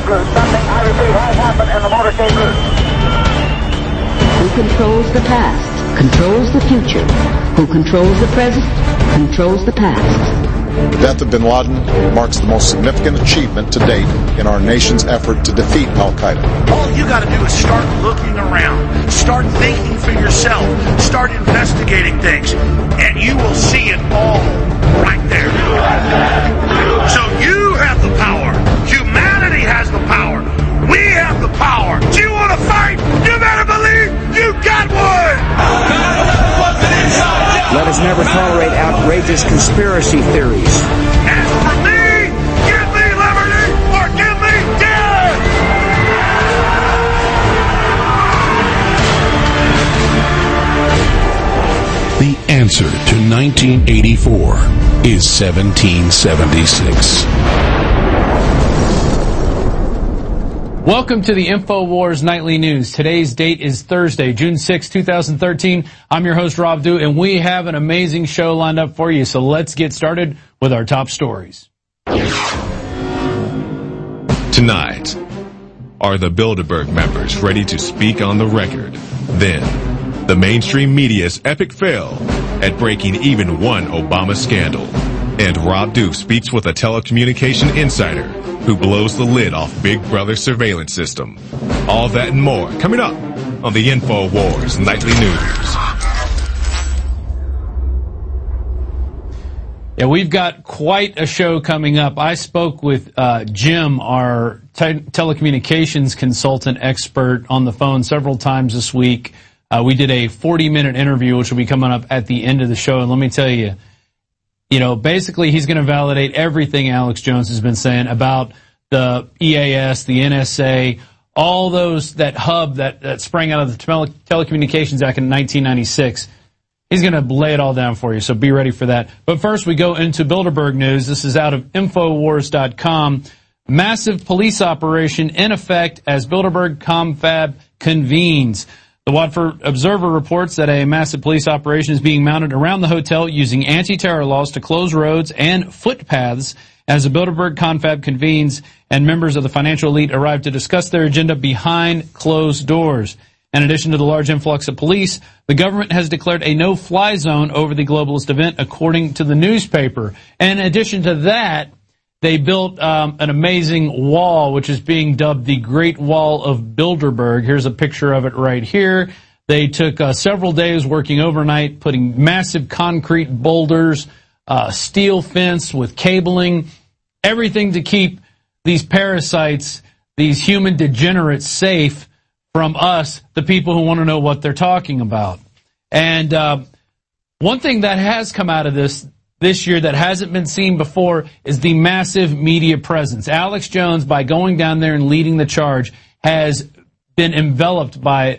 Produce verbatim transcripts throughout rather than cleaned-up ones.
route. Something, I repeat, has happened in the motorcade route. Who controls the past, controls the future. Who controls the present, controls the past. The death of bin Laden marks the most significant achievement to date in our nation's effort to defeat Al-Qaeda. All you got to do is start looking around, start thinking for yourself, start investigating things, and you will see it all right there. So you have the power. Humanity has the power. We have the power. Do you want to fight? You better believe you got one. Let us never tolerate outrageous conspiracy theories. As for me, give me liberty or give me death! The answer to nineteen eighty-four is seventeen seventy-six. Welcome to the InfoWars Nightly News. Today's date is Thursday, June sixth, twenty thirteen. I'm your host, Rob Dew, and we have an amazing show lined up for you. So let's get started with our top stories. Tonight, are the Bilderberg members ready to speak on the record? Then, the mainstream media's epic fail at breaking even one Obama scandal. And Rob Dew speaks with a telecommunication insider who blows the lid off Big Brother surveillance system. All that and more coming up on the InfoWars Nightly News. Yeah, we've got quite a show coming up. I spoke with uh, Jim, our te- telecommunications consultant expert, on the phone several times this week. Uh, we did a forty-minute interview, which will be coming up at the end of the show. And let me tell you, you know, basically he's going to validate everything Alex Jones has been saying about the E A S, the N S A, all those, that hub that, that sprang out of the Tele- Telecommunications Act in nineteen ninety-six. He's going to lay it all down for you, so be ready for that. But first we go into Bilderberg news. This is out of Infowars dot com. Massive police operation in effect as Bilderberg confab convenes. The Watford Observer reports that a massive police operation is being mounted around the hotel using anti-terror laws to close roads and footpaths as the Bilderberg confab convenes and members of the financial elite arrive to discuss their agenda behind closed doors. In addition to the large influx of police, the government has declared a no-fly zone over the globalist event, according to the newspaper. And in addition to that, they built um, an amazing wall, which is being dubbed the Great Wall of Bilderberg. Here's a picture of it right here. They took uh, several days working overnight, putting massive concrete boulders, uh, steel fence with cabling, everything to keep these parasites, these human degenerates, safe from us, the people who want to know what they're talking about. And uh, one thing that has come out of this this year that hasn't been seen before is the massive media presence. Alex Jones, by going down there and leading the charge, has been enveloped by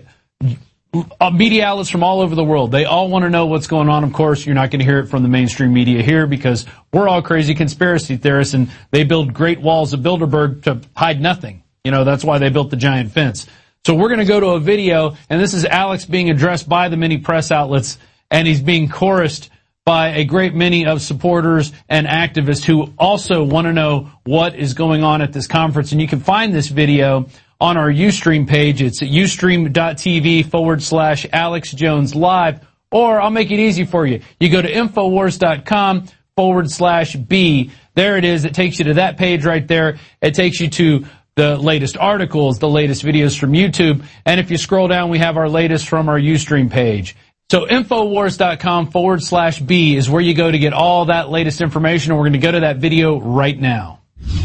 media outlets from all over the world. They all want to know what's going on. Of course, you're not going to hear it from the mainstream media here because we're all crazy conspiracy theorists, and they build great walls of Bilderberg to hide nothing. You know, that's why they built the giant fence. So we're going to go to a video, and this is Alex being addressed by the many press outlets, and he's being chorused by a great many of supporters and activists who also want to know what is going on at this conference. And you can find this video on our Ustream page. It's at ustream.tv forward slash Alex Jones Live. Or I'll make it easy for you. You go to Infowars.com forward slash B. There it is. It takes you to that page right there. It takes you to the latest articles, the latest videos from YouTube. And if you scroll down, we have our latest from our Ustream page. So Infowars.com forward slash B is where you go to get all that latest information, and we're going to go to that video right now.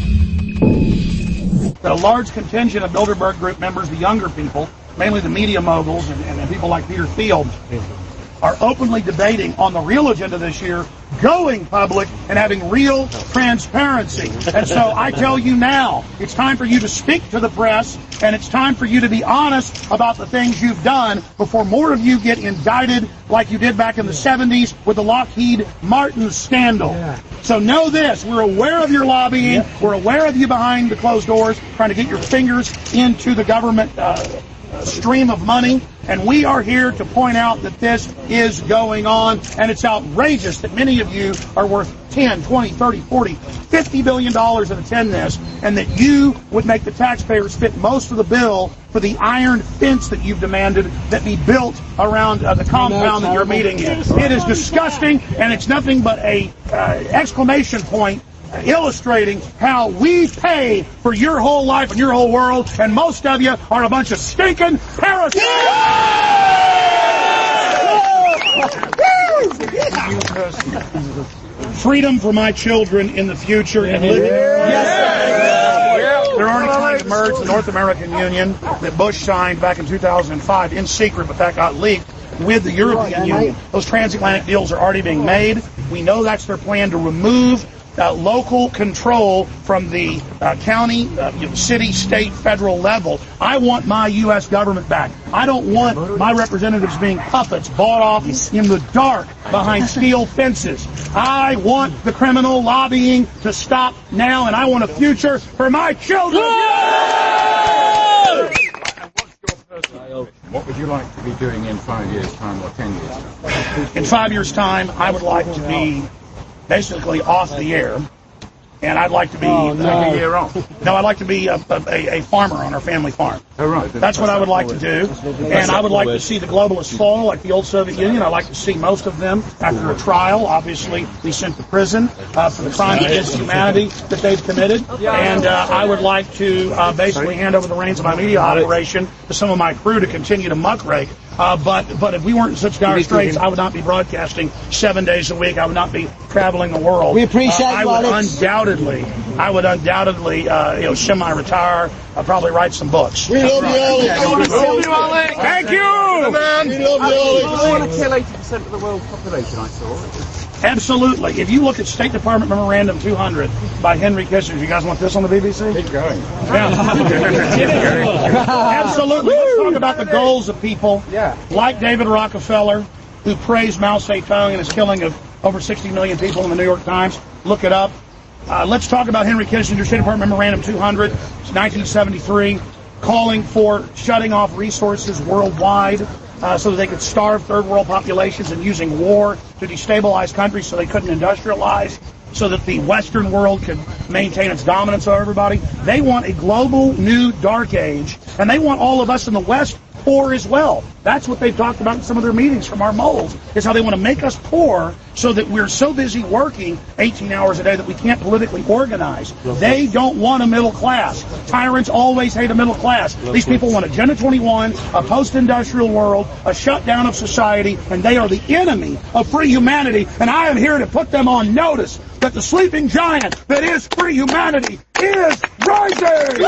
That a large contingent of Bilderberg Group members, the younger people, mainly the media moguls and, and people like Peter Thiel, are openly debating on the real agenda this year, going public and having real transparency. And so I tell you now, it's time for you to speak to the press, and it's time for you to be honest about the things you've done before more of you get indicted like you did back in the seventies with the Lockheed Martin scandal. Yeah. So know this, we're aware of your lobbying, yeah. We're aware of you behind the closed doors, trying to get your fingers into the government uh, stream of money. And we are here to point out that this is going on, and it's outrageous that many of you are worth ten, twenty, thirty, forty, fifty billion dollars and attend this, and that you would make the taxpayers fit most of the bill for the iron fence that you've demanded that be built around uh, the compound that you're meeting in. It is disgusting, and it's nothing but a uh, exclamation point illustrating how we pay for your whole life and your whole world, and most of you are a bunch of stinking parasites. Freedom for my children in the future and living. They're already trying to merge the North American Union that Bush signed back in two thousand five in secret, but that got leaked, with the European Union. Those transatlantic deals are already being made. We know that's their plan to remove Uh, local control from the uh, county, uh, you know, city, state, federal level. I want my U S government back. I don't want my representatives being puppets bought off in the dark behind steel fences. I want the criminal lobbying to stop now, and I want a future for my children. What would you like to be doing in five years' time or ten years' time? In five years' time, I would like to be basically off the air, and I'd like to be oh, no. uh, a year off. No, I'd like to be a, a, a farmer on our family farm. Oh, right. That's what I would like to do, and I would like to see the globalists fall like the old Soviet Union. I'd like to see most of them after a trial, obviously, be sent to prison uh, for the crimes against humanity that they've committed, and uh, I would like to uh, basically hand over the reins of my media operation to some of my crew to continue to muckrake. Uh, but but if we weren't in such dire straits, I would not be broadcasting seven days a week. I would not be traveling the world. We appreciate uh, I would Alex. undoubtedly, I would undoubtedly, uh, you know, semi-retire. I'll probably write some books. We love you, Alex. We love you, Alex. Thank you. Man. We love you, Alex. I want to kill eighty percent of the world population, I saw. Absolutely. If you look at State Department Memorandum two hundred by Henry Kissinger, you guys want this on the B B C? Keep going. Yeah. Absolutely. Let's talk about the goals of people yeah. like David Rockefeller, who praised Mao Zedong and his killing of over sixty million people in the New York Times. Look it up. Uh, let's talk about Henry Kissinger, State Department Memorandum two hundred, nineteen seventy-three, calling for shutting off resources worldwide uh, so that they could starve third world populations and using war to destabilize countries so they couldn't industrialize, so that the Western world could maintain its dominance over everybody. They want a global new dark age, and they want all of us in the West poor as well. That's what they've talked about in some of their meetings from our moles, is how they want to make us poor so that we're so busy working eighteen hours a day that we can't politically organize. They don't want a middle class. Tyrants always hate a middle class. These people want Agenda twenty-one, a post-industrial world, a shutdown of society, and they are the enemy of free humanity, and I am here to put them on notice that the sleeping giant that is free humanity is rising!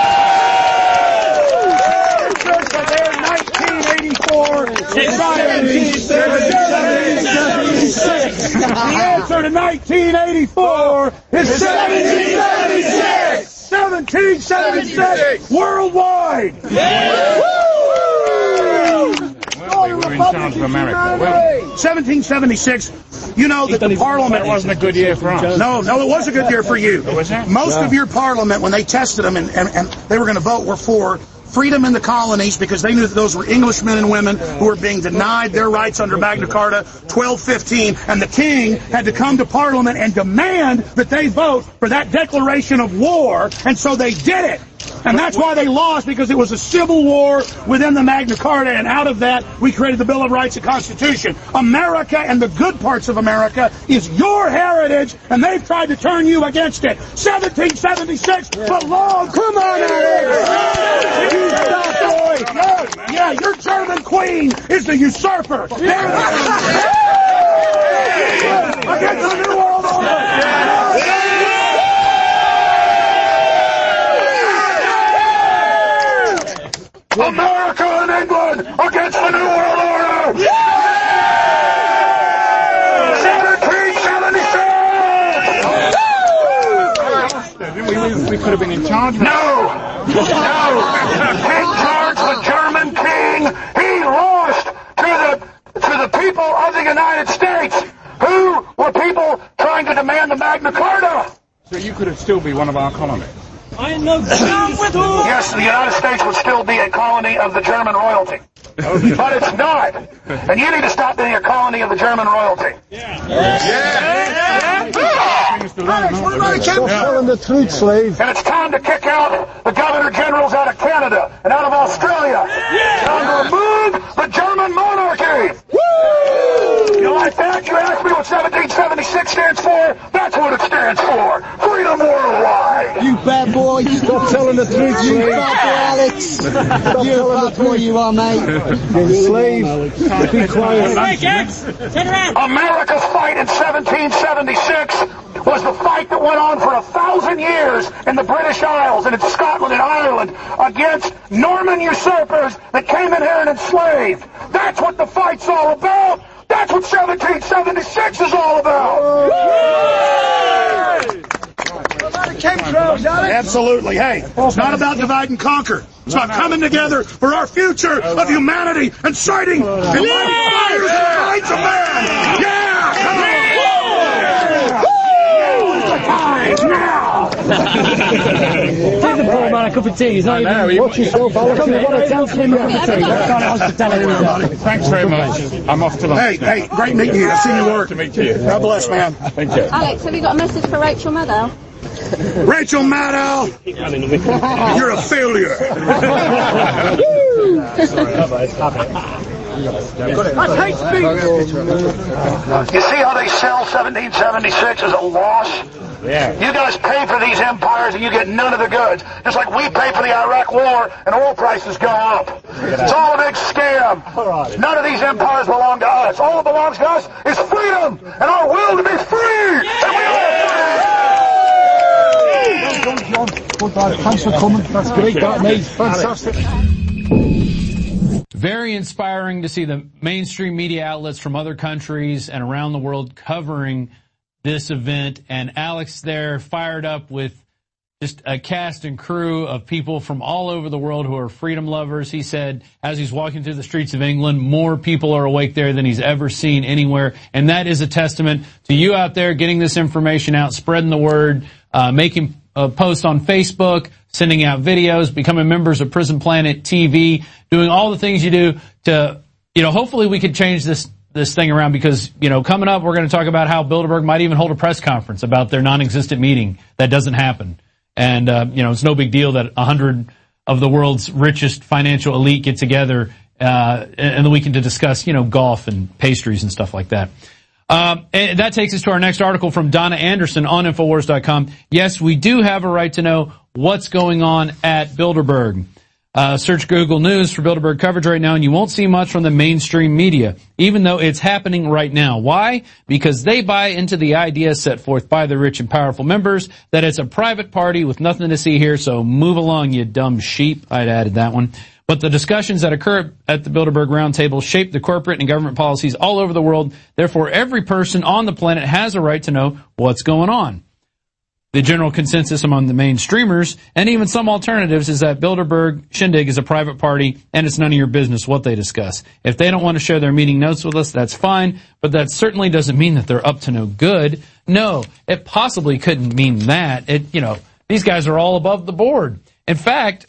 nineteen eighty-four, seventeen seventy-six. The answer to nineteen eighty-four is seventeen seventy-six. seventeen seventy-six worldwide. seventeen seventy-six. You know that the Parliament wasn't a good year for us. No, no, it was a good year for you. Was it? Most Yeah. of your Parliament, when they tested them and, and, and they were going to vote, were for freedom in the colonies, because they knew that those were Englishmen and women who were being denied their rights under Magna Carta twelve fifteen, and the king had to come to Parliament and demand that they vote for that declaration of war, and so they did it. And that's why they lost, because it was a civil war within the Magna Carta, and out of that, we created the Bill of Rights and Constitution. America and the good parts of America is your heritage, and they've tried to turn you against it. seventeen seventy-six belongs. Come on, Alex! You stop, boy! Yeah, yeah, your German queen is the usurper. Against the New World Order! America and England against the New World Order! seventeen seventy-six! We, we, we could have been in charge. No! No! King George, the German king, he lost to the, to the people of the United States, who were people trying to demand the Magna Carta. So you could have still be one of our colonies. I know. Yes, the United States would still be a colony of the German royalty. But it's not. And you need to stop being a colony of the German royalty. Yeah. Yeah. Alex, what about the Stop telling the truth, slave. And it's time to kick out the governor generals out of Canada and out of Australia. Yeah. Time to remove the German monarchy. Woo! You like that? You asked me what seventeen seventy-six stands for? That's what it stands for. Freedom worldwide. You bad boy. Stop telling the truth, You slave. bad boy, Alex. Stop You telling the bad boy, truth. you are, mate. You slave. Be quiet. America's fight in seventeen seventy-six was the fight that went on for a thousand years in the British Isles and in Scotland and Ireland against Norman usurpers that came in here and enslaved. That's what the fight's all about. That's what seventeen seventy-six is all about. Absolutely. Hey, it's not about divide and conquer. It's about coming together for our future of humanity and citing and lighting fires in the rights of man. Yeah, come on. Now. Give the poor man a cup of tea. He's not even... Watch yourself, Alex. You've got to tell him you have a cup of tea. That kind of hospitality. Thanks very much. I'm off to lunch. Hey, hey, great meeting you. I've seen you work. To meet you. God bless, man. Thank you. Alex, have you got a message for Rachel Maddow? Rachel Maddow, you're a failure. You see how they sell seventeen seventy-six as a loss? Yeah. You guys pay for these empires and you get none of the goods. Just like we pay for the Iraq war and oil prices go up. It's all a big scam. None of these empires belong to us. All that belongs to us is freedom and our will to be free. And we are free. Thanks for coming. That's great, that, mate. Fantastic. Very inspiring to see the mainstream media outlets from other countries and around the world covering this event. And Alex there fired up with just a cast and crew of people from all over the world who are freedom lovers. He said as he's walking through the streets of England, more people are awake there than he's ever seen anywhere. And that is a testament to you out there getting this information out, spreading the word, uh, making a post on Facebook, sending out videos, becoming members of Prison Planet T V, doing all the things you do to, you know, hopefully we could change this this thing around because, you know, coming up we're going to talk about how Bilderberg might even hold a press conference about their non-existent meeting. That doesn't happen. And, uh, you know, it's no big deal that a hundred of the world's richest financial elite get together, uh, in the weekend to discuss, you know, golf and pastries and stuff like that. Um, and that takes us to our next article from Donna Anderson on Infowars dot com. Yes, we do have a right to know what's going on at Bilderberg. Uh, search Google News for Bilderberg coverage right now, and you won't see much from the mainstream media, even though it's happening right now. Why? Because they buy into the idea set forth by the rich and powerful members that it's a private party with nothing to see here, so move along, you dumb sheep. I'd added that one. But the discussions that occur at the Bilderberg Roundtable shape the corporate and government policies all over the world. Therefore, every person on the planet has a right to know what's going on. The general consensus among the mainstreamers and even some alternatives is that Bilderberg Shindig is a private party and it's none of your business what they discuss. If they don't want to share their meeting notes with us, that's fine, but that certainly doesn't mean that they're up to no good. No, it possibly couldn't mean that. It, you know, these guys are all above the board. In fact,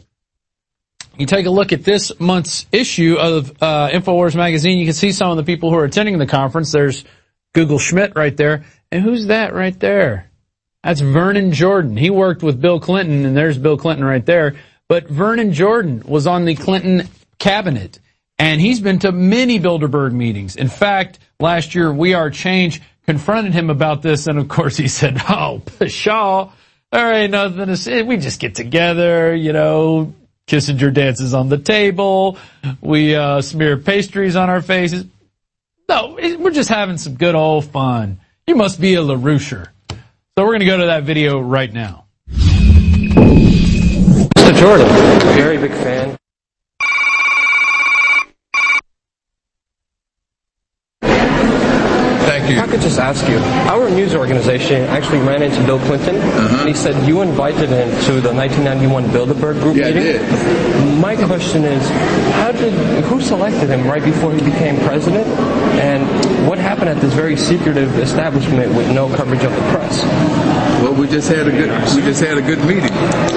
you take a look at this month's issue of uh, InfoWars magazine, you can see some of the people who are attending the conference. There's Google Schmidt right there. And who's that right there? That's Vernon Jordan. He worked with Bill Clinton, and there's Bill Clinton right there. But Vernon Jordan was on the Clinton cabinet, and he's been to many Bilderberg meetings. In fact, last year, We Are Change confronted him about this, and of course he said, oh, pshaw, there ain't nothing to say. We just get together, you know, Kissinger dances on the table, we uh smear pastries on our faces. No, we're just having some good old fun. You must be a LaRoucher. So we're going to go to that video right now. Mister Jordan, very big fan. Thank you. If I could just ask you, our news organization actually ran into Bill Clinton, uh-huh. and he said you invited him to the nineteen ninety-one Bilderberg Group yeah, meeting. I did. My question is, how did who selected him right before he became president, and what happened at this very secretive establishment with no coverage of the press? Well, we just had a good we just had a good meeting.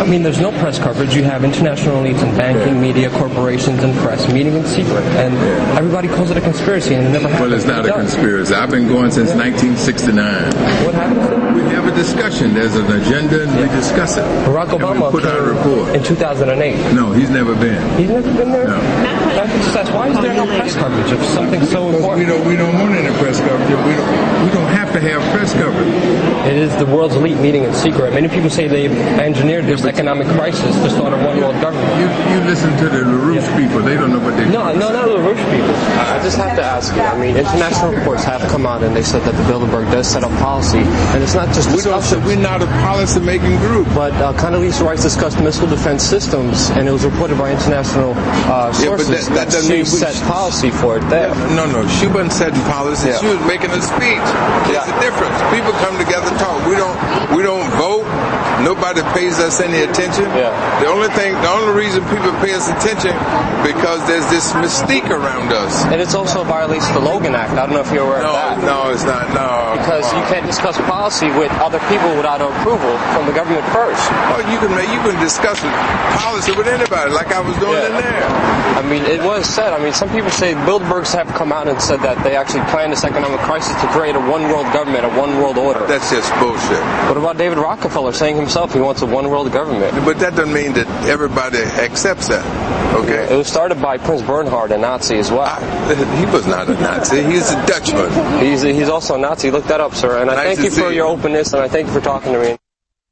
I mean, there's no press coverage. You have international elites in banking, media, corporations, and press meeting in secret. And everybody calls it a conspiracy, and it never happened. Well, it's not a conspiracy. I've been going since nineteen sixty-nine. What happened? We have a discussion. There's an agenda, and we discuss it. Barack Obama put out a report in two thousand eight. No, he's never been. He's never been there? No. That's why is there no press coverage of something so because important? We don't, we don't want any press coverage. We don't, we don't have to have press coverage. It is the world's elite meeting in secret. Many people say they've engineered this economic crisis to start a one-world government. You, you listen to the LaRouche yeah. people. They don't know what they're No, doing. no, not LaRouche people. I just have to ask you. I mean, international reports have come out and they said that the Bilderberg does set up policy. And it's not just we don't, We're not a policy-making group. But uh, Condoleezza Rice discussed missile defense systems, and it was reported by international uh, sources yeah, but that, that, that she we, set policy for it there. Yeah, no, no, she wasn't setting policy. Yeah. She was making a speech. There's yeah. a difference. People come together and talk. We don't, we don't vote. Nobody pays us any attention. Yeah. The only thing, the only reason people pay us attention because there's this mystique around us. And it's also violates the Logan Act. I don't know if you're aware no, of that. No, it's not. No. Because you can't discuss policy with other people without approval from the government first. Oh, you can you can discuss policy with anybody, like I was doing yeah. in there. I mean, it was said. I mean, some people say Bilderbergs have come out and said that they actually planned this economic crisis to create a one-world government, a one-world order. That's just bullshit. What about David Rockefeller saying himself he wants a one-world government? But that doesn't mean that everybody accepts that. Okay. It was started by Prince Bernhard, a Nazi as well. I, he was not a Nazi. He's a Dutchman. He's a, he's also a Nazi. Look that up, sir. And I nice thank you for you. your openness, and I thank you for talking to me.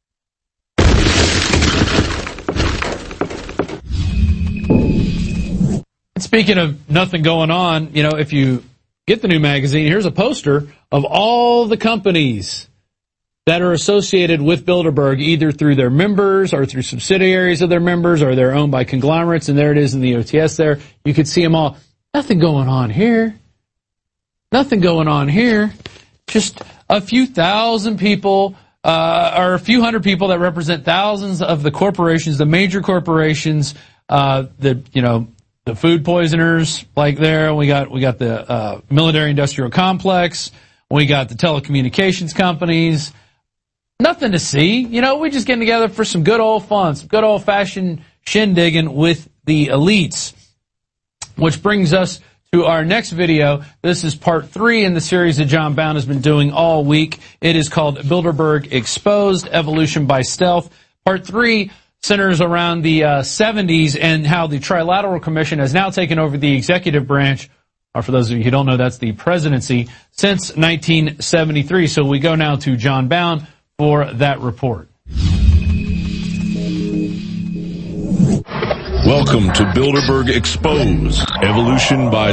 Speaking of nothing going on, you know, if you get the new magazine, here's a poster of all the companies that are associated with Bilderberg, either through their members or through subsidiaries of their members, or they're owned by conglomerates, and there it is in the O T S there. You could see them all. Nothing going on here. Nothing going on here. Just a few thousand people, uh, or a few hundred people that represent thousands of the corporations, the major corporations, uh, the, you know, the food poisoners, like there. We got, we got the, uh, military industrial complex. We got the telecommunications companies. Nothing to see. You know, we're just getting together for some good old fun, some good old fashioned shindigging with the elites. Which brings us to our next video. This is part three in the series that John Bound has been doing all week. It is called Bilderberg Exposed, Evolution by Stealth. Part three centers around the uh, seventies and how the Trilateral Commission has now taken over the executive branch, or for those of you who don't know, that's the presidency, since nineteen seventy-three. So we go now to John Bound for that report. Welcome to Bilderberg Exposed, Evolution by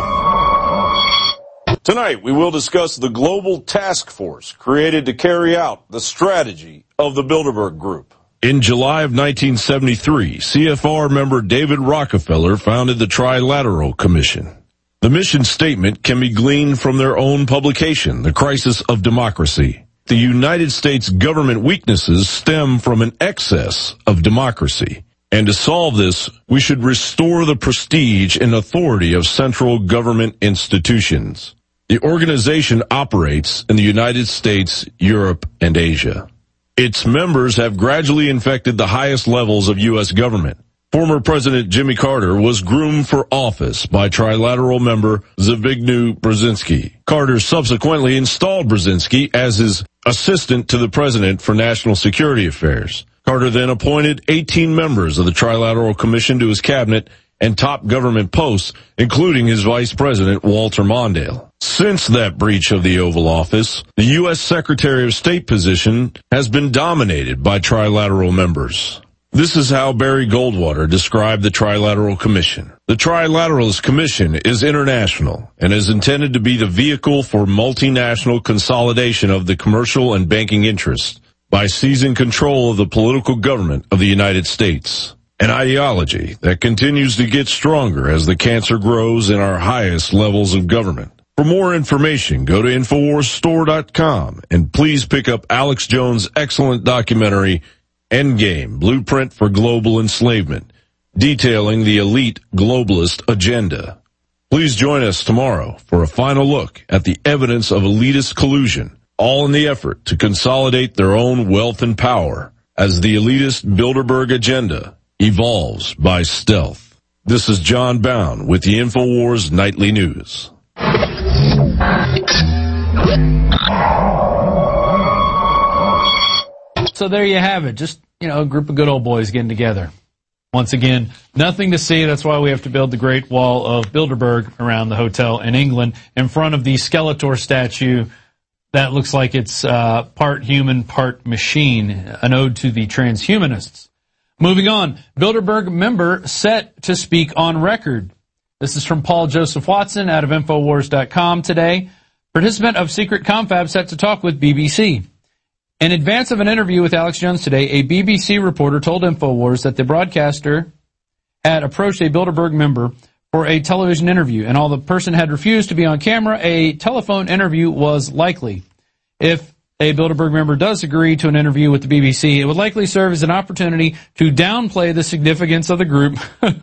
Stealth. Tonight, we will discuss the global task force created to carry out the strategy of the Bilderberg Group. In July of nineteen seventy-three, C F R member David Rockefeller founded the Trilateral Commission. The mission statement can be gleaned from their own publication, The Crisis of Democracy. The United States government weaknesses stem from an excess of democracy. And to solve this, we should restore the prestige and authority of central government institutions. The organization operates in the United States, Europe, and Asia. Its members have gradually infected the highest levels of U S government. Former President Jimmy Carter was groomed for office by Trilateral member Zbigniew Brzezinski. Carter subsequently installed Brzezinski as his assistant to the president for national security affairs. Carter then appointed eighteen members of the Trilateral Commission to his cabinet and top government posts, including his vice president, Walter Mondale. Since that breach of the Oval Office, the U S Secretary of State position has been dominated by Trilateral members. This is how Barry Goldwater described the Trilateral Commission. The Trilateralist Commission is international and is intended to be the vehicle for multinational consolidation of the commercial and banking interests by seizing control of the political government of the United States. An ideology that continues to get stronger as the cancer grows in our highest levels of government. For more information, go to Infowars Store dot com and please pick up Alex Jones' excellent documentary, Endgame, Blueprint for Global Enslavement, detailing the elite globalist agenda. Please join us tomorrow for a final look at the evidence of elitist collusion, all in the effort to consolidate their own wealth and power as the elitist Bilderberg agenda evolves by stealth. This is John Bound with the InfoWars Nightly News. So there you have it. Just, you know, a group of good old boys getting together. Once again, nothing to see. That's why we have to build the Great Wall of Bilderberg around the hotel in England in front of the Skeletor statue that looks like it's uh, part human, part machine, an ode to the transhumanists. Moving on, Bilderberg member set to speak on record. This is from Paul Joseph Watson out of Infowars dot com today. Participant of secret confab set to talk with B B C. In advance of an interview with Alex Jones today, a B B C reporter told InfoWars that the broadcaster had approached a Bilderberg member for a television interview, and although the person had refused to be on camera, a telephone interview was likely. If a Bilderberg member does agree to an interview with the B B C, it would likely serve as an opportunity to downplay the significance of the group.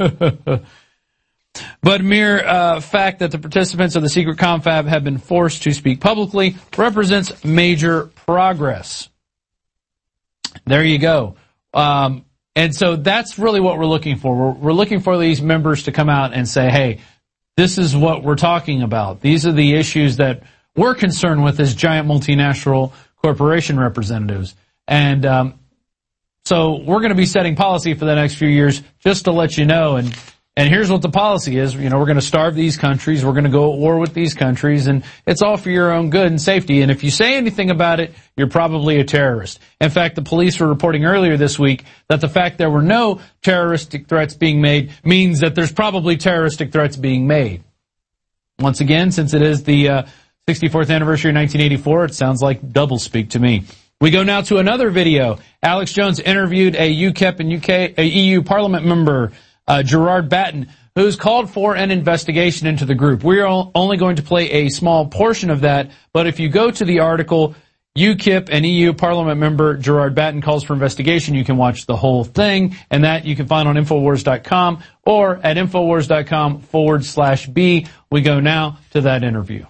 But mere uh, fact that the participants of the secret confab have been forced to speak publicly represents major progress. There you go. Um, and so that's really what we're looking for. We're, we're looking for these members to come out and say, hey, this is what we're talking about. These are the issues that we're concerned with as giant multinational corporation representatives. And um, so we're going to be setting policy for the next few years just to let you know. And And here's what the policy is. You know, we're going to starve these countries. We're going to go at war with these countries. And it's all for your own good and safety. And if you say anything about it, you're probably a terrorist. In fact, the police were reporting earlier this week that the fact there were no terroristic threats being made means that there's probably terroristic threats being made. Once again, since it is the uh, sixty-fourth anniversary of nineteen eighty-four, it sounds like doublespeak to me. We go now to another video. Alex Jones interviewed a U KIP and U K, a E U Parliament member, Uh, Gerard Batten, who's called for an investigation into the group. We're only going to play a small portion of that, but if you go to the article, U KIP and E U Parliament member Gerard Batten calls for investigation, you can watch the whole thing, and that you can find on Infowars dot com or at Infowars dot com forward slash B. We go now to that interview.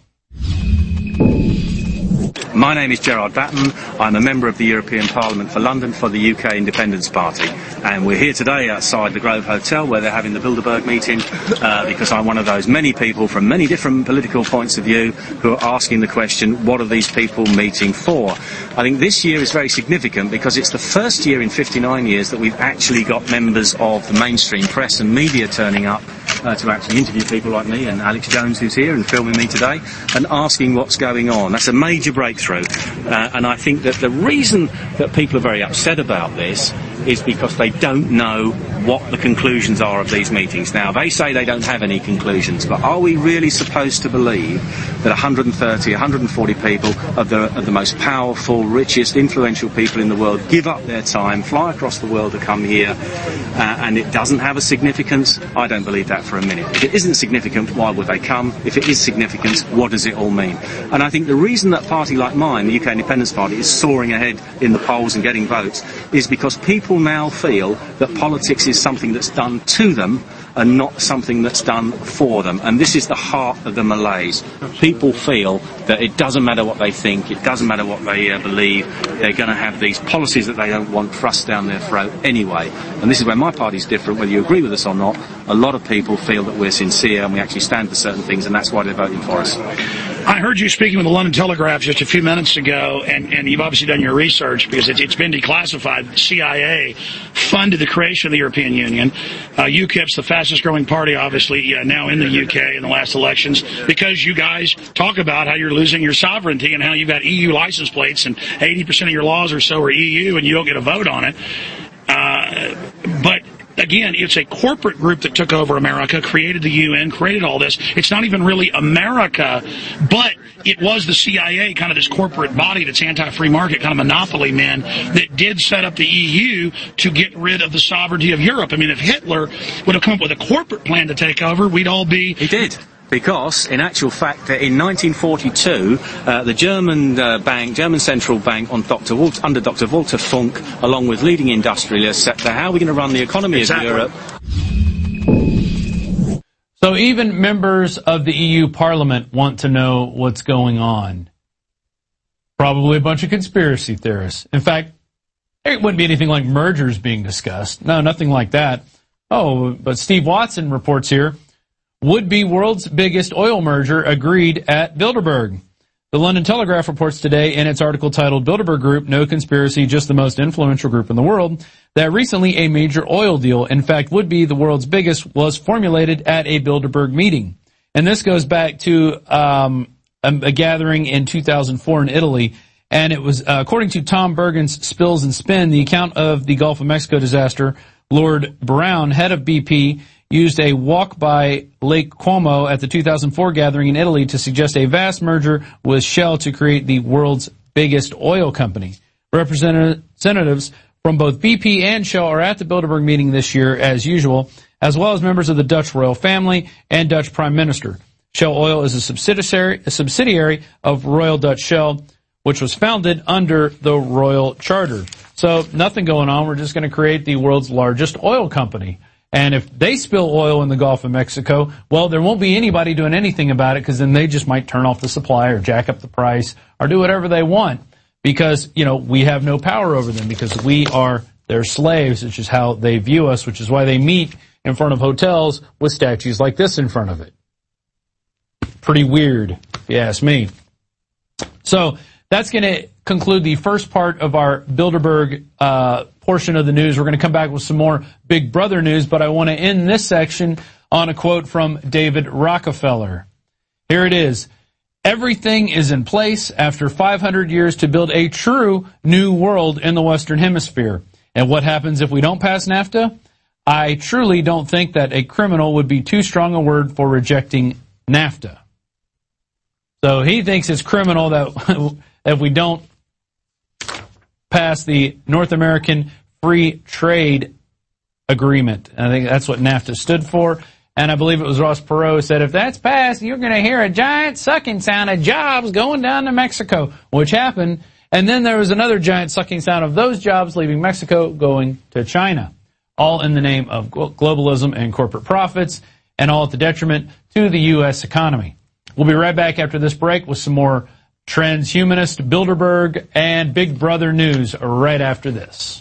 My name is Gerard Batten. I'm a member of the European Parliament for London for the U K Independence Party. And we're here today outside the Grove Hotel where they're having the Bilderberg meeting uh, because I'm one of those many people from many different political points of view who are asking the question, what are these people meeting for? I think this year is very significant because it's the first year in fifty-nine years that we've actually got members of the mainstream press and media turning up uh, to actually interview people like me and Alex Jones, who's here and filming me today, and asking what's going on. That's a major breakthrough. Uh, and I think that the reason that people are very upset about this is because they don't know what the conclusions are of these meetings. Now, they say they don't have any conclusions, but are we really supposed to believe that one hundred thirty, one hundred forty people of the, of the most powerful, richest, influential people in the world give up their time, fly across the world to come here, uh, and it doesn't have a significance? I don't believe that for a minute. If it isn't significant, why would they come? If it is significant, what does it all mean? And I think the reason that a party like mine, the U K Independence Party, is soaring ahead in the polls and getting votes is because people now feel that politics is something that's done to them and not something that's done for them. And this is the heart of the malaise. People feel that it doesn't matter what they think, it doesn't matter what they uh, believe, they're going to have these policies that they don't want thrust down their throat anyway. And this is where my party's different, whether you agree with us or not. A lot of people feel that we're sincere and we actually stand for certain things, and that's why they're voting for us. I heard you speaking with the London Telegraph just a few minutes ago, and, and you've obviously done your research because it, it's been declassified. The C I A funded the creation of the European Union. Uh, U KIP's the fastest growing party, obviously, uh, now in the U K in the last elections, because you guys talk about how you're losing your sovereignty and how you've got E U license plates and eighty percent of your laws or so are E U and you don't get a vote on it. Uh, but Again, it's a corporate group that took over America, created the U N, created all this. It's not even really America, but it was the C I A, kind of this corporate body that's anti-free market, kind of monopoly men, that did set up the E U to get rid of the sovereignty of Europe. I mean, if Hitler would have come up with a corporate plan to take over, we'd all be... He did. Because, in actual fact, in nineteen forty-two, uh, the German uh, bank, German central bank, on Doctor Walter, under Doctor Walter Funk, along with leading industrialists, said, how are we going to run the economy exactly. of Europe? So even members of the E U Parliament want to know what's going on. Probably a bunch of conspiracy theorists. In fact, There wouldn't be anything like mergers being discussed. No, nothing like that. Oh, but Steve Watson reports here, would-be world's biggest oil merger agreed at Bilderberg. The London Telegraph reports today in its article titled Bilderberg Group, No Conspiracy, Just the Most Influential Group in the World, that recently a major oil deal, in fact would be the world's biggest, was formulated at a Bilderberg meeting. And this goes back to um, a, a gathering in two thousand four in Italy. And it was, uh, according to Tom Bergen's Spills and Spin, the account of the Gulf of Mexico disaster, Lord Brown, head of B P, used a walk by Lake Como at the two thousand four gathering in Italy to suggest a vast merger with Shell to create the world's biggest oil company. Representatives from both B P and Shell are at the Bilderberg meeting this year, as usual, as well as members of the Dutch royal family and Dutch Prime Minister. Shell Oil is a subsidiary, a subsidiary of Royal Dutch Shell, which was founded under the Royal Charter. So nothing going on. We're just going to create the world's largest oil company. And if they spill oil in the Gulf of Mexico, well, there won't be anybody doing anything about it, because then they just might turn off the supply or jack up the price or do whatever they want, because, you know, we have no power over them because we are their slaves, which is how they view us, which is why they meet in front of hotels with statues like this in front of it. Pretty weird, if you ask me. So that's going to conclude the first part of our Bilderberg uh portion of the news. We're going to come back with some more Big Brother news, but I want to end this section on a quote from David Rockefeller. Here it is. Everything is in place after five hundred years to build a true new world in the Western Hemisphere. And what happens if we don't pass NAFTA? I truly don't think that a criminal would be too strong a word for rejecting NAFTA. So he thinks it's criminal that if we don't pass the North American Free Trade Agreement. I think that's what NAFTA stood for. And I believe it was Ross Perot who said, if that's passed, you're going to hear a giant sucking sound of jobs going down to Mexico, which happened. And then there was another giant sucking sound of those jobs leaving Mexico going to China, all in the name of globalism and corporate profits, and all at the detriment to the U S economy. We'll be right back after this break with some more transhumanist, Bilderberg, and Big Brother news right after this.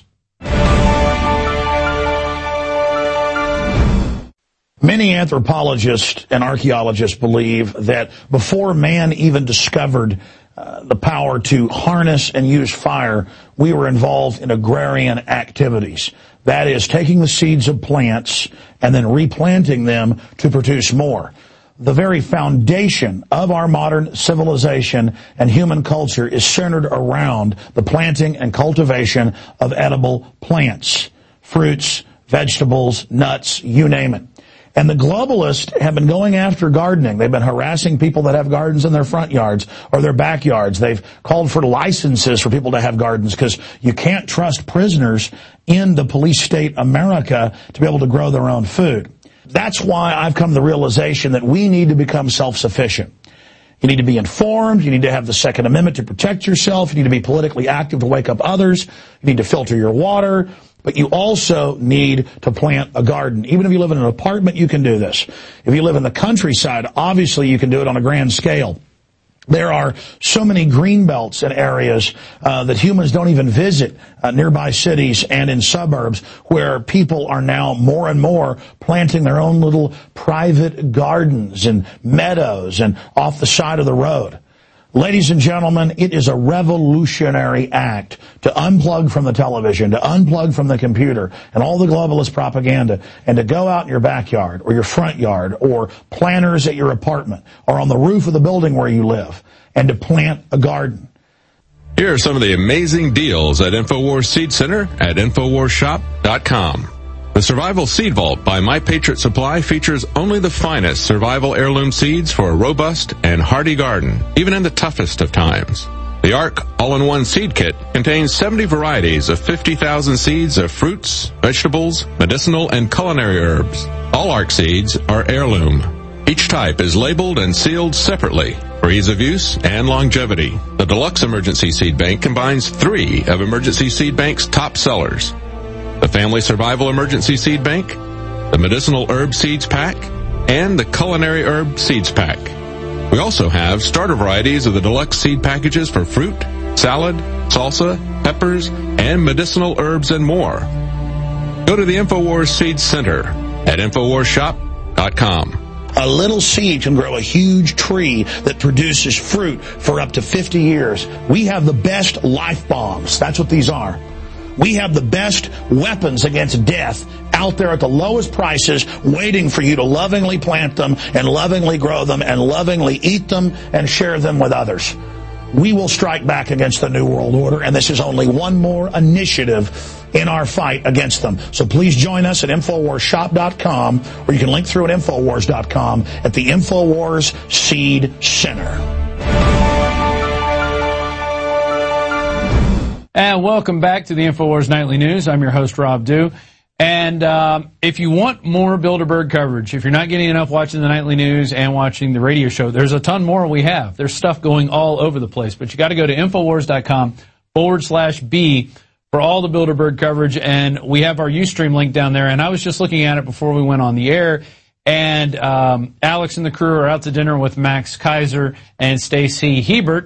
Many anthropologists and archaeologists believe that before man even discovered uh, the power to harness and use fire, we were involved in agrarian activities. That is, taking the seeds of plants and then replanting them to produce more. The very foundation of our modern civilization and human culture is centered around the planting and cultivation of edible plants, fruits, vegetables, nuts, you name it. And the globalists have been going after gardening. They've been harassing people that have gardens in their front yards or their backyards. They've called for licenses for people to have gardens because you can't trust prisoners in the police state America to be able to grow their own food. That's why I've come to the realization that we need to become self-sufficient. You need to be informed. You need to have the Second Amendment to protect yourself. You need to be politically active to wake up others. You need to filter your water. But you also need to plant a garden. Even if you live in an apartment, you can do this. If you live in the countryside, obviously you can do it on a grand scale. There are so many green belts and areas uh, that humans don't even visit, uh, nearby cities and in suburbs, where people are now more and more planting their own little private gardens and meadows and off the side of the road. Ladies and gentlemen, it is a revolutionary act to unplug from the television, to unplug from the computer and all the globalist propaganda, and to go out in your backyard or your front yard or planters at your apartment or on the roof of the building where you live, and to plant a garden. Here are some of the amazing deals at InfoWars Seed Center at Infowars Shop dot com. The Survival Seed Vault by My Patriot Supply features only the finest survival heirloom seeds for a robust and hardy garden, even in the toughest of times. The Ark All-in-One Seed Kit contains seventy varieties of fifty thousand seeds of fruits, vegetables, medicinal, and culinary herbs. All Ark seeds are heirloom. Each type is labeled and sealed separately for ease of use and longevity. The Deluxe Emergency Seed Bank combines three of Emergency Seed Bank's top sellers: the Family Survival Emergency Seed Bank, the Medicinal Herb Seeds Pack, and the Culinary Herb Seeds Pack. We also have starter varieties of the deluxe seed packages for fruit, salad, salsa, peppers, and medicinal herbs and more. Go to the InfoWars Seed Center at infowars shop dot com. A little seed can grow a huge tree that produces fruit for up to fifty years. We have the best life bombs. That's what these are. We have the best weapons against death out there at the lowest prices, waiting for you to lovingly plant them and lovingly grow them and lovingly eat them and share them with others. We will strike back against the New World Order, and this is only one more initiative in our fight against them. So please join us at infowars shop dot com, or you can link through at infowars dot com at the InfoWars Seed Center. And welcome back to the InfoWars Nightly News. I'm your host, Rob Dew. And um, if you want more Bilderberg coverage, if you're not getting enough watching the Nightly News and watching the radio show, there's a ton more we have. There's stuff going all over the place. But you got to go to infowars dot com forward slash B for all the Bilderberg coverage. And we have our Ustream link down there. And I was just looking at it before we went on the air. And um, Alex and the crew are out to dinner with Max Kaiser and Stacy Hebert.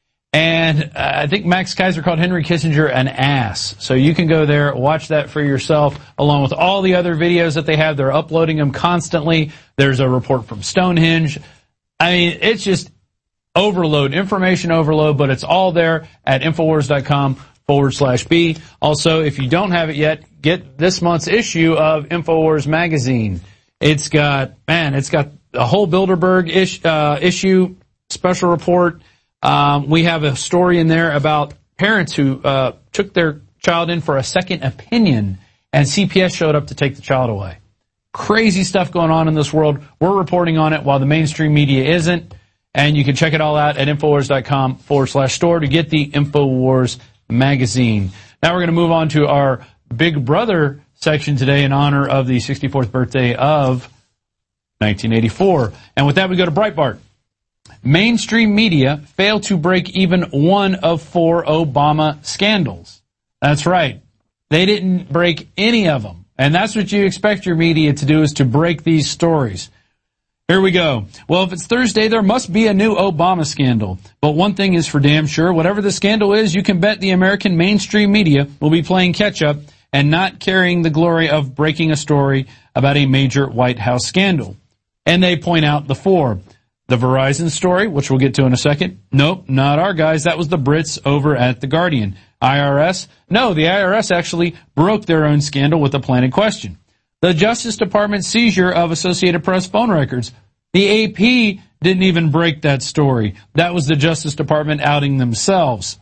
And uh, I think Max Kaiser called Henry Kissinger an ass. So you can go there, watch that for yourself, along with all the other videos that they have. They're uploading them constantly. There's a report from Stonehenge. I mean, it's just overload, information overload, but it's all there at infowars dot com forward slash B. Also, if you don't have it yet, get this month's issue of InfoWars magazine. It's got, man, it's got a whole Bilderberg ish, uh, issue, special report. Um, we have a story in there about parents who uh, took their child in for a second opinion, and C P S showed up to take the child away. Crazy stuff going on in this world. We're reporting on it while the mainstream media isn't, and you can check it all out at infowars dot com forward slash store to get the InfoWars magazine. Now we're going to move on to our Big Brother section today in honor of the sixty-fourth birthday of nineteen eighty-four. And with that, we go to Breitbart. Mainstream media failed to break even one of four Obama scandals. That's right. They didn't break any of them. And that's what you expect your media to do, is to break these stories. Here we go. Well, if it's Thursday, there must be a new Obama scandal. But one thing is for damn sure, whatever the scandal is, you can bet the American mainstream media will be playing catch-up and not carrying the glory of breaking a story about a major White House scandal. And they point out the four. The Verizon story, which we'll get to in a second. Nope, not our guys. That was the Brits over at The Guardian. I R S? No, the I R S actually broke their own scandal with a planted question. The Justice Department seizure of Associated Press phone records. The A P didn't even break that story. That was the Justice Department outing themselves.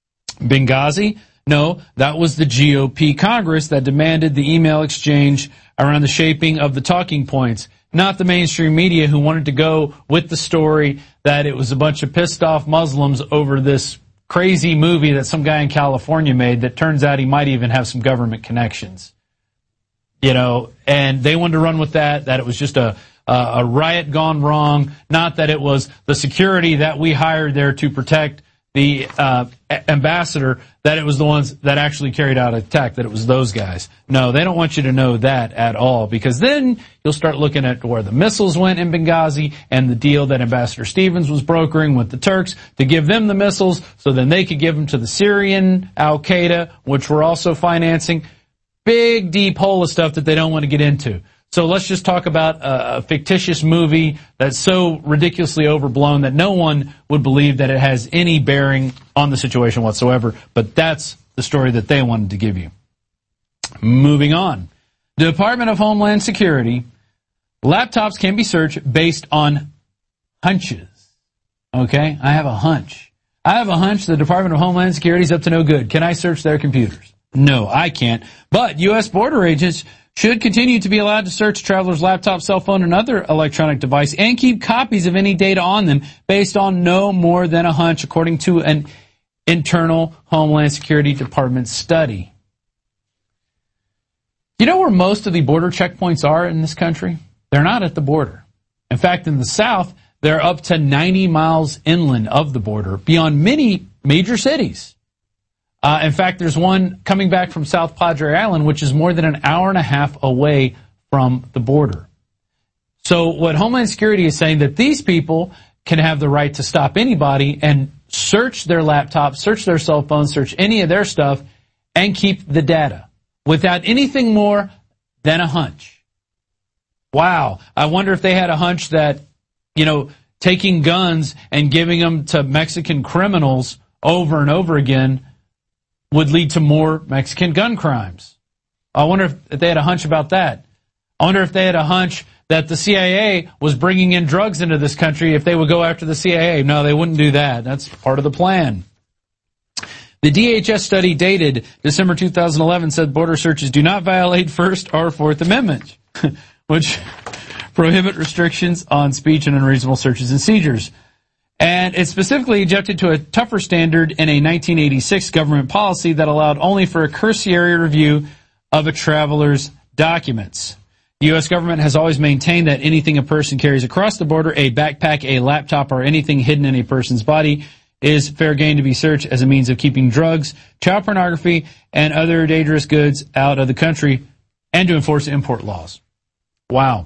Benghazi? No, that was the G O P Congress that demanded the email exchange around the shaping of the talking points. Not the mainstream media, who wanted to go with the story that it was a bunch of pissed off Muslims over this crazy movie that some guy in California made that turns out he might even have some government connections. You know, and they wanted to run with that, that it was just a, a, a riot gone wrong, not that it was the security that we hired there to protect the uh, ambassador, that it was the ones that actually carried out an attack, that it was those guys. No, they don't want you to know that at all, because then you'll start looking at where the missiles went in Benghazi and the deal that Ambassador Stevens was brokering with the Turks to give them the missiles so then they could give them to the Syrian Al-Qaeda, which we're also financing. Big, deep hole of stuff that they don't want to get into. So let's just talk about a fictitious movie that's so ridiculously overblown that no one would believe that it has any bearing on the situation whatsoever. But that's the story that they wanted to give you. Moving on. The Department of Homeland Security, laptops can be searched based on hunches. Okay? I have a hunch. I have a hunch the Department of Homeland Security is up to no good. Can I search their computers? No, I can't. But U S border agents should continue to be allowed to search travelers' laptop, cell phone, and other electronic device and keep copies of any data on them based on no more than a hunch, according to an internal Homeland Security Department study. You know where most of the border checkpoints are in this country? They're not at the border. In fact, in the South, they're up to ninety miles inland of the border, beyond many major cities. Uh, in fact, there's one coming back from South Padre Island, which is more than an hour and a half away from the border. So what Homeland Security is saying, that these people can have the right to stop anybody and search their laptops, search their cell phones, search any of their stuff, and keep the data without anything more than a hunch. Wow. I wonder if they had a hunch that, you know, taking guns and giving them to Mexican criminals over and over again would lead to more Mexican gun crimes. I wonder if they had a hunch about that. I wonder if they had a hunch that the C I A was bringing in drugs into this country, if they would go after the C I A. No, they wouldn't do that. That's part of the plan. The D H S study dated December two thousand eleven said border searches do not violate First or Fourth Amendment, which prohibit restrictions on speech and unreasonable searches and seizures. And it specifically objected to a tougher standard in a nineteen eighty-six government policy that allowed only for a cursory review of a traveler's documents. The U S government has always maintained that anything a person carries across the border, a backpack, a laptop, or anything hidden in a person's body, is fair game to be searched as a means of keeping drugs, child pornography, and other dangerous goods out of the country, and to enforce import laws. Wow.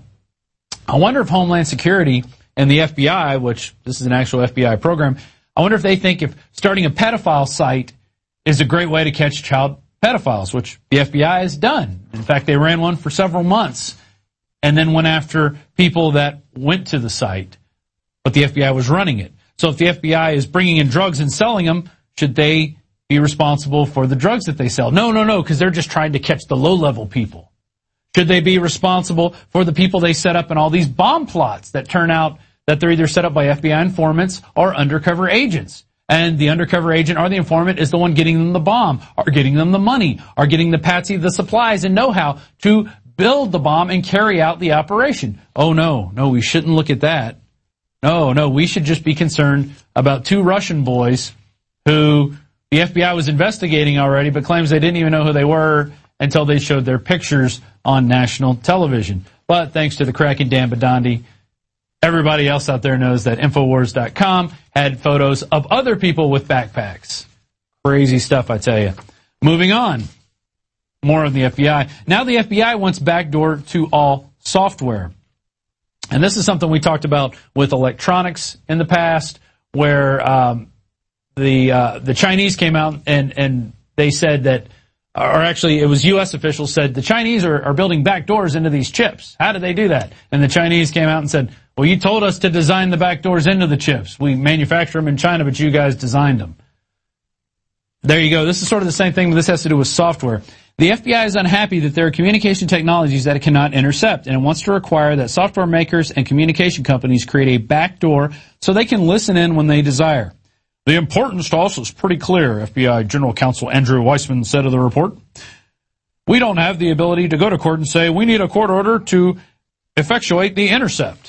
I wonder if Homeland Security and the F B I, which this is an actual F B I program, I wonder if they think if starting a pedophile site is a great way to catch child pedophiles, which the F B I has done. In fact, they ran one for several months and then went after people that went to the site, but the F B I was running it. So if the F B I is bringing in drugs and selling them, should they be responsible for the drugs that they sell? No, no, no, because they're just trying to catch the low-level people. Should they be responsible for the people they set up in all these bomb plots that turn out that they're either set up by F B I informants or undercover agents? And the undercover agent or the informant is the one getting them the bomb, or getting them the money, or getting the patsy the supplies and know-how to build the bomb and carry out the operation. Oh, no, no, we shouldn't look at that. No, no, we should just be concerned about two Russian boys who the F B I was investigating already, but claims they didn't even know who they were until they showed their pictures on national television. But thanks to the Kraken Dan Badandi, everybody else out there knows that Infowars dot com had photos of other people with backpacks. Crazy stuff, I tell you. Moving on. More on the F B I. Now the F B I wants backdoor to all software. And this is something we talked about with electronics in the past, where um, the uh, the Chinese came out and, and they said that, or actually it was U S officials said, the Chinese are, are building backdoors into these chips. How did they do that? And the Chinese came out and said, well, you told us to design the backdoors into the chips. We manufacture them in China, but you guys designed them. There you go. This is sort of the same thing, but this has to do with software. The F B I is unhappy that there are communication technologies that it cannot intercept, and it wants to require that software makers and communication companies create a backdoor so they can listen in when they desire. The importance to us is pretty clear, F B I General Counsel Andrew Weissman said of the report. We don't have the ability to go to court and say, we need a court order to effectuate the intercept.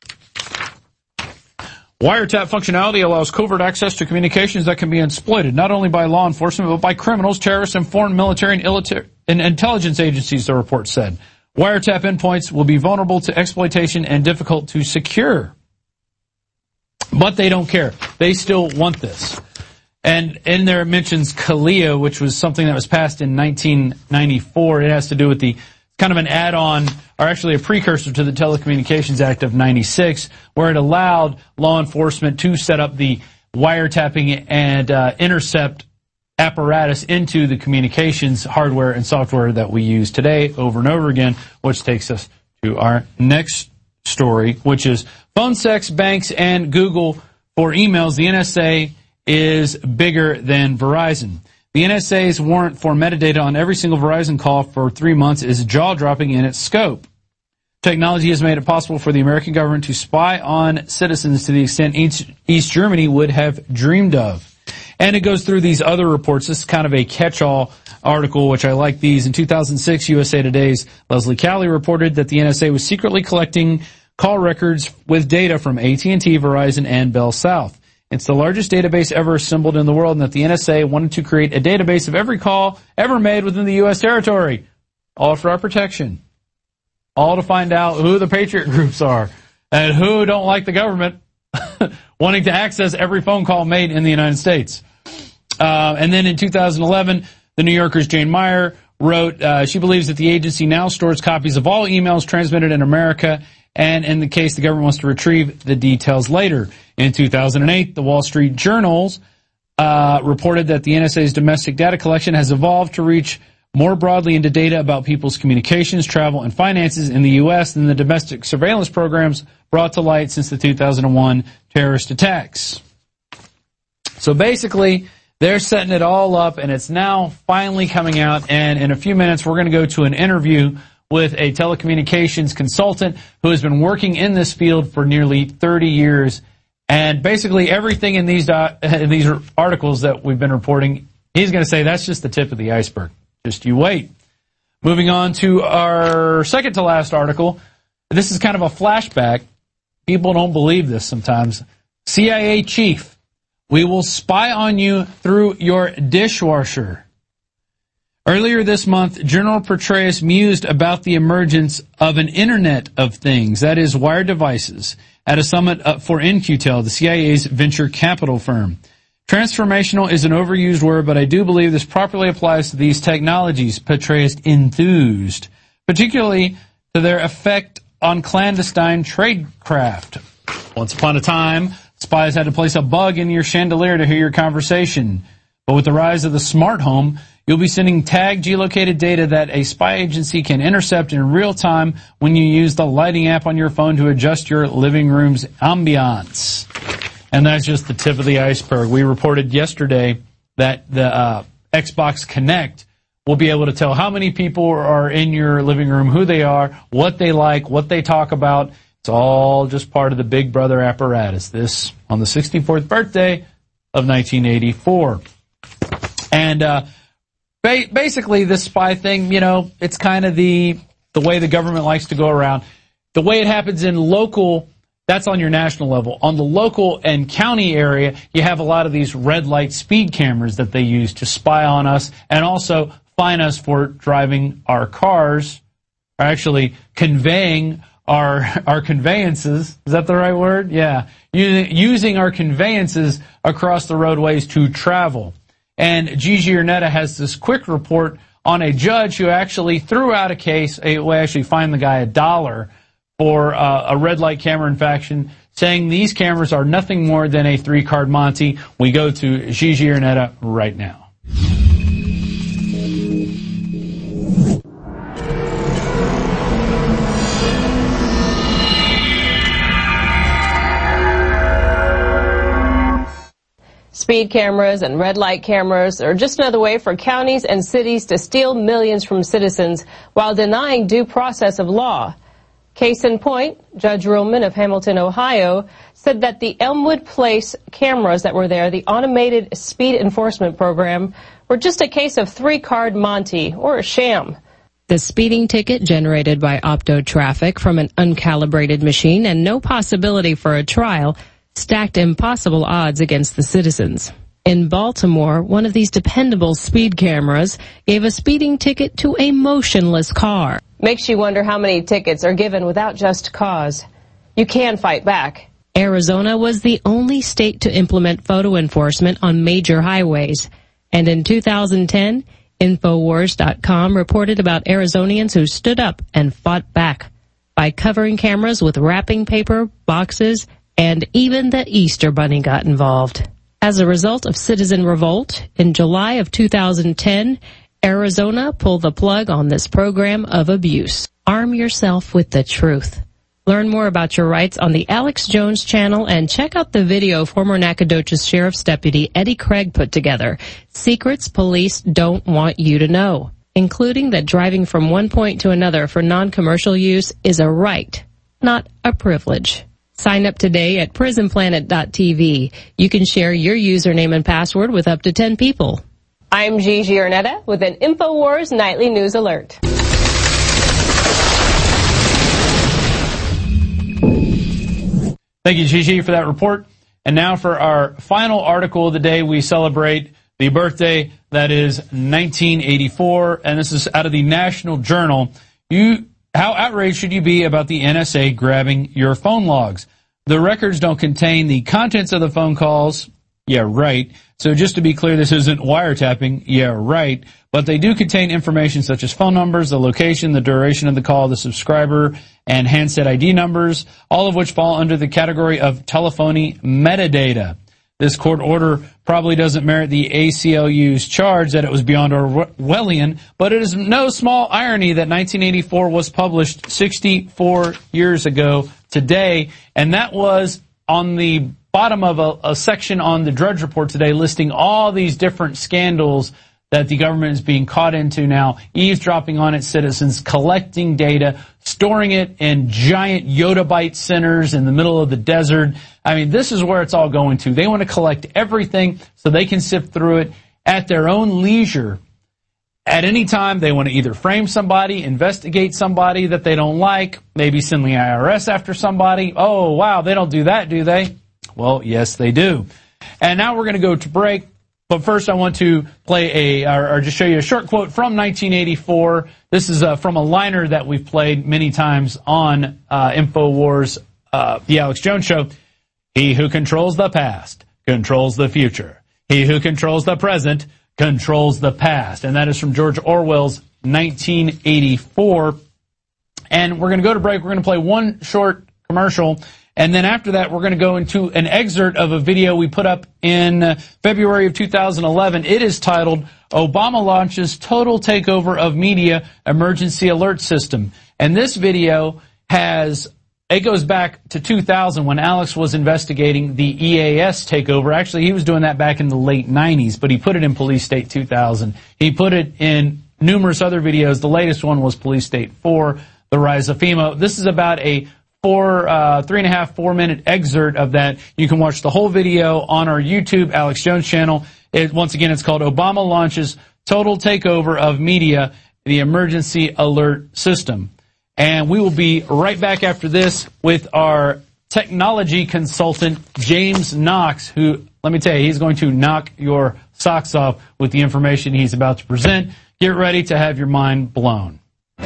Wiretap functionality allows covert access to communications that can be exploited, not only by law enforcement, but by criminals, terrorists, and foreign military and, and intelligence agencies, the report said. Wiretap endpoints will be vulnerable to exploitation and difficult to secure. But they don't care. They still want this. And in there it mentions CALEA, which was something that was passed in nineteen ninety-four. It has to do with the kind of an add-on, or actually a precursor to the Telecommunications Act of ninety-six, where it allowed law enforcement to set up the wiretapping and uh, intercept apparatus into the communications hardware and software that we use today over and over again, which takes us to our next story, which is phone sex, banks, and Google for emails. The N S A is bigger than Verizon. The N S A's warrant for metadata on every single Verizon call for three months is jaw-dropping in its scope. Technology has made it possible for the American government to spy on citizens to the extent East, East Germany would have dreamed of. And it goes through these other reports. This is kind of a catch-all article, which I like these. In two thousand six, U S A Today's Leslie Cowley reported that the N S A was secretly collecting call records with data from A T and T, Verizon, and Bell South. It's the largest database ever assembled in the world, and that the N S A wanted to create a database of every call ever made within the U S territory. All for our protection. All to find out who the patriot groups are and who don't like the government wanting to access every phone call made in the United States. Uh, and then in two thousand eleven, the New Yorker's Jane Meyer wrote, uh, she believes that the agency now stores copies of all emails transmitted in America and in the case the government wants to retrieve the details later. In two thousand eight, the Wall Street Journal uh, reported that the N S A's domestic data collection has evolved to reach more broadly into data about people's communications, travel, and finances in the U S than the domestic surveillance programs brought to light since the two thousand one terrorist attacks. So basically, they're setting it all up, and it's now finally coming out, and in a few minutes we're going to go to an interview with a telecommunications consultant who has been working in this field for nearly thirty years, and basically everything in these, uh, in these articles that we've been reporting, he's going to say that's just the tip of the iceberg. Just you wait. Moving on to our second to last article. This is kind of a flashback. People don't believe this sometimes. C I A chief, we will spy on you through your dishwasher. Earlier this month, General Petraeus mused about the emergence of an Internet of Things, that is, wired devices, at a summit for N Q T E L, the C I A's venture capital firm. Transformational is an overused word, but I do believe this properly applies to these technologies, Petraeus enthused, particularly to their effect on clandestine tradecraft. Once upon a time, spies had to place a bug in your chandelier to hear your conversation. But with the rise of the smart home, you'll be sending tagged geolocated data that a spy agency can intercept in real time when you use the lighting app on your phone to adjust your living room's ambiance. And that's just the tip of the iceberg. We reported yesterday that the uh, Xbox Connect will be able to tell how many people are in your living room, who they are, what they like, what they talk about. It's all just part of the Big Brother apparatus. This on the sixty-fourth birthday of nineteen eighty-four. And uh, ba- basically this spy thing, you know, it's kind of the the way the government likes to go around. The way it happens in local, that's on your national level. On the local and county area, you have a lot of these red light speed cameras that they use to spy on us and also fine us for driving our cars, or actually conveying our our conveyances. Is that the right word? Yeah. Using, using our conveyances across the roadways to travel. And Gigi Ernetta has this quick report on a judge who actually threw out a case, a, well, actually fined the guy a dollar for uh, a red light camera infraction, saying these cameras are nothing more than a three-card Monty. We go to Gigi Ernetta right now. Speed cameras and red light cameras are just another way for counties and cities to steal millions from citizens while denying due process of law. Case in point, Judge Ruhlman of Hamilton, Ohio, said that the Elmwood Place cameras that were there, the automated speed enforcement program, were just a case of three-card Monty, or a sham. The speeding ticket generated by opto traffic from an uncalibrated machine and no possibility for a trial stacked impossible odds against the citizens. In Baltimore, one of these dependable speed cameras gave a speeding ticket to a motionless car. Makes you wonder how many tickets are given without just cause. You can fight back. Arizona was the only state to implement photo enforcement on major highways. And in two thousand ten, Infowars dot com reported about Arizonians who stood up and fought back by covering cameras with wrapping paper, boxes, and even the Easter Bunny got involved. As a result of citizen revolt, in July of two thousand ten, Arizona pulled the plug on this program of abuse. Arm yourself with the truth. Learn more about your rights on the Alex Jones channel and check out the video former Nacogdoches Sheriff's Deputy Eddie Craig put together. Secrets police don't want you to know, including that driving from one point to another for non-commercial use is a right, not a privilege. Sign up today at prison planet dot t v. You can share your username and password with up to ten people. I'm Gigi Ernetta with an InfoWars Nightly News Alert. Thank you, Gigi, for that report. And now for our final article of the day, we celebrate the birthday that is nineteen eighty-four, and this is out of the National Journal. You, how outraged should you be about the N S A grabbing your phone logs? The records don't contain the contents of the phone calls Yeah, right. So just to be clear, this isn't wiretapping. Yeah, right. But they do contain information such as phone numbers, the location, the duration of the call, the subscriber, and handset I D numbers, all of which fall under the category of telephony metadata. This court order probably doesn't merit the A C L U's charge that it was beyond Orwellian, but it is no small irony that nineteen eighty-four was published sixty-four years ago today, and that was on the bottom of a, a section on the Drudge Report today listing all these different scandals that the government is being caught into now, eavesdropping on its citizens, collecting data, storing it in giant yottabyte centers in the middle of the desert. I mean, this is where it's all going to. They want to collect everything so they can sift through it at their own leisure. At any time, they want to either frame somebody, investigate somebody that they don't like, maybe send the I R S after somebody. Oh, wow, they don't do that, do they? Well, yes, they do. And now we're going to go to break. But first, I want to play a, or, or just show you a short quote from nineteen eighty-four. This is uh, from a liner that we've played many times on uh, InfoWars, uh, the Alex Jones Show. He who controls the past controls the future. He who controls the present controls the past. And that is from George Orwell's nineteen eighty-four. And we're going to go to break. We're going to play one short commercial. And then after that, we're going to go into an excerpt of a video we put up in uh, February of two thousand eleven. It is titled, Obama Launches Total Takeover of Media Emergency Alert System. And this video has, it goes back to two thousand when Alex was investigating the E A S takeover. Actually, he was doing that back in the late nineties, but he put it in Police State two thousand. He put it in numerous other videos. The latest one was Police State four, The Rise of FEMA. This is about a four, uh, three and a half, four minute excerpt of that. You can watch the whole video on our YouTube, Alex Jones channel. It, once again, it's called Obama Launches Total Takeover of Media, the Emergency Alert System. And we will be right back after this with our technology consultant, James Knox, who, let me tell you, he's going to knock your socks off with the information he's about to present. Get ready to have your mind blown.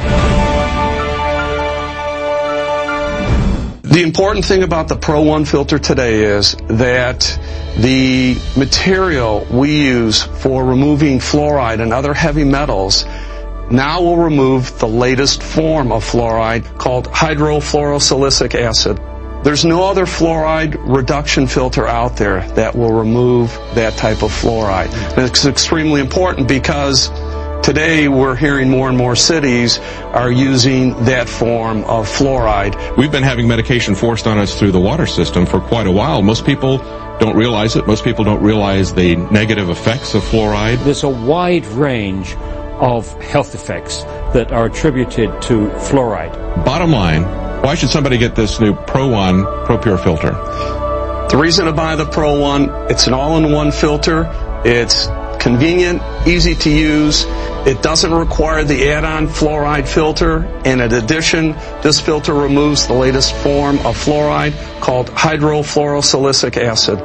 The important thing about the Pro One filter today is that the material we use for removing fluoride and other heavy metals now will remove the latest form of fluoride called hydrofluorosilicic acid. There's no other fluoride reduction filter out there that will remove that type of fluoride. And it's extremely important because today we're hearing more and more cities are using that form of fluoride. We've been having medication forced on us through the water system for quite a while. Most people don't realize it. Most people don't realize the negative effects of fluoride. There's a wide range of health effects that are attributed to fluoride. Bottom line, why should somebody get this new Pro One ProPure filter? The reason to buy the Pro One, it's an all-in-one filter. It's convenient, easy to use. It doesn't require the add-on fluoride filter. And in addition, this filter removes the latest form of fluoride called hydrofluorosilicic acid.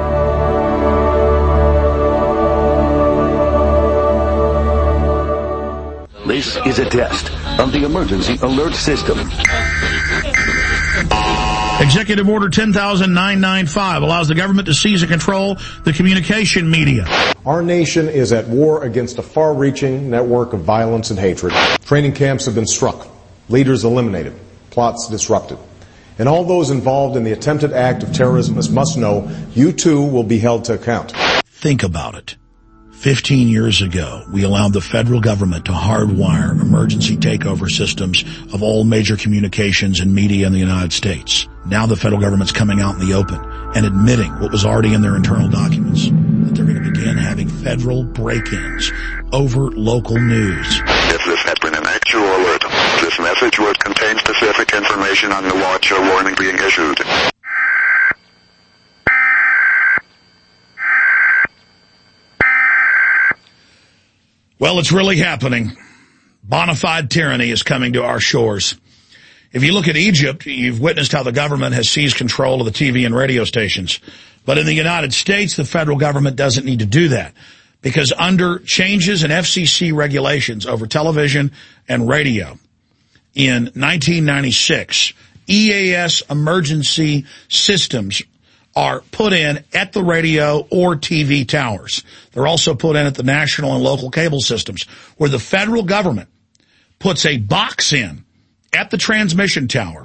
This is a test of the emergency alert system. Executive Order ten thousand nine hundred ninety-five allows the government to seize and control the communication media. Our nation is at war against a far-reaching network of violence and hatred. Training camps have been struck, leaders eliminated, plots disrupted. And all those involved in the attempted act of terrorism must know you too will be held to account. Think about it. Fifteen years ago, we allowed the federal government to hardwire emergency takeover systems of all major communications and media in the United States. Now the federal government's coming out in the open and admitting what was already in their internal documents, that they're going to begin having federal break-ins over local news. If this has been an actual alert, this message would contain specific information on the watch or warning being issued. Well, it's really happening. Bonafide tyranny is coming to our shores. If you look at Egypt, you've witnessed how the government has seized control of the T V and radio stations. But in the United States, the federal government doesn't need to do that, because under changes in F C C regulations over television and radio in nineteen ninety-six, E A S emergency systems are put in at the radio or T V towers. They're also put in at the national and local cable systems, where the federal government puts a box in at the transmission tower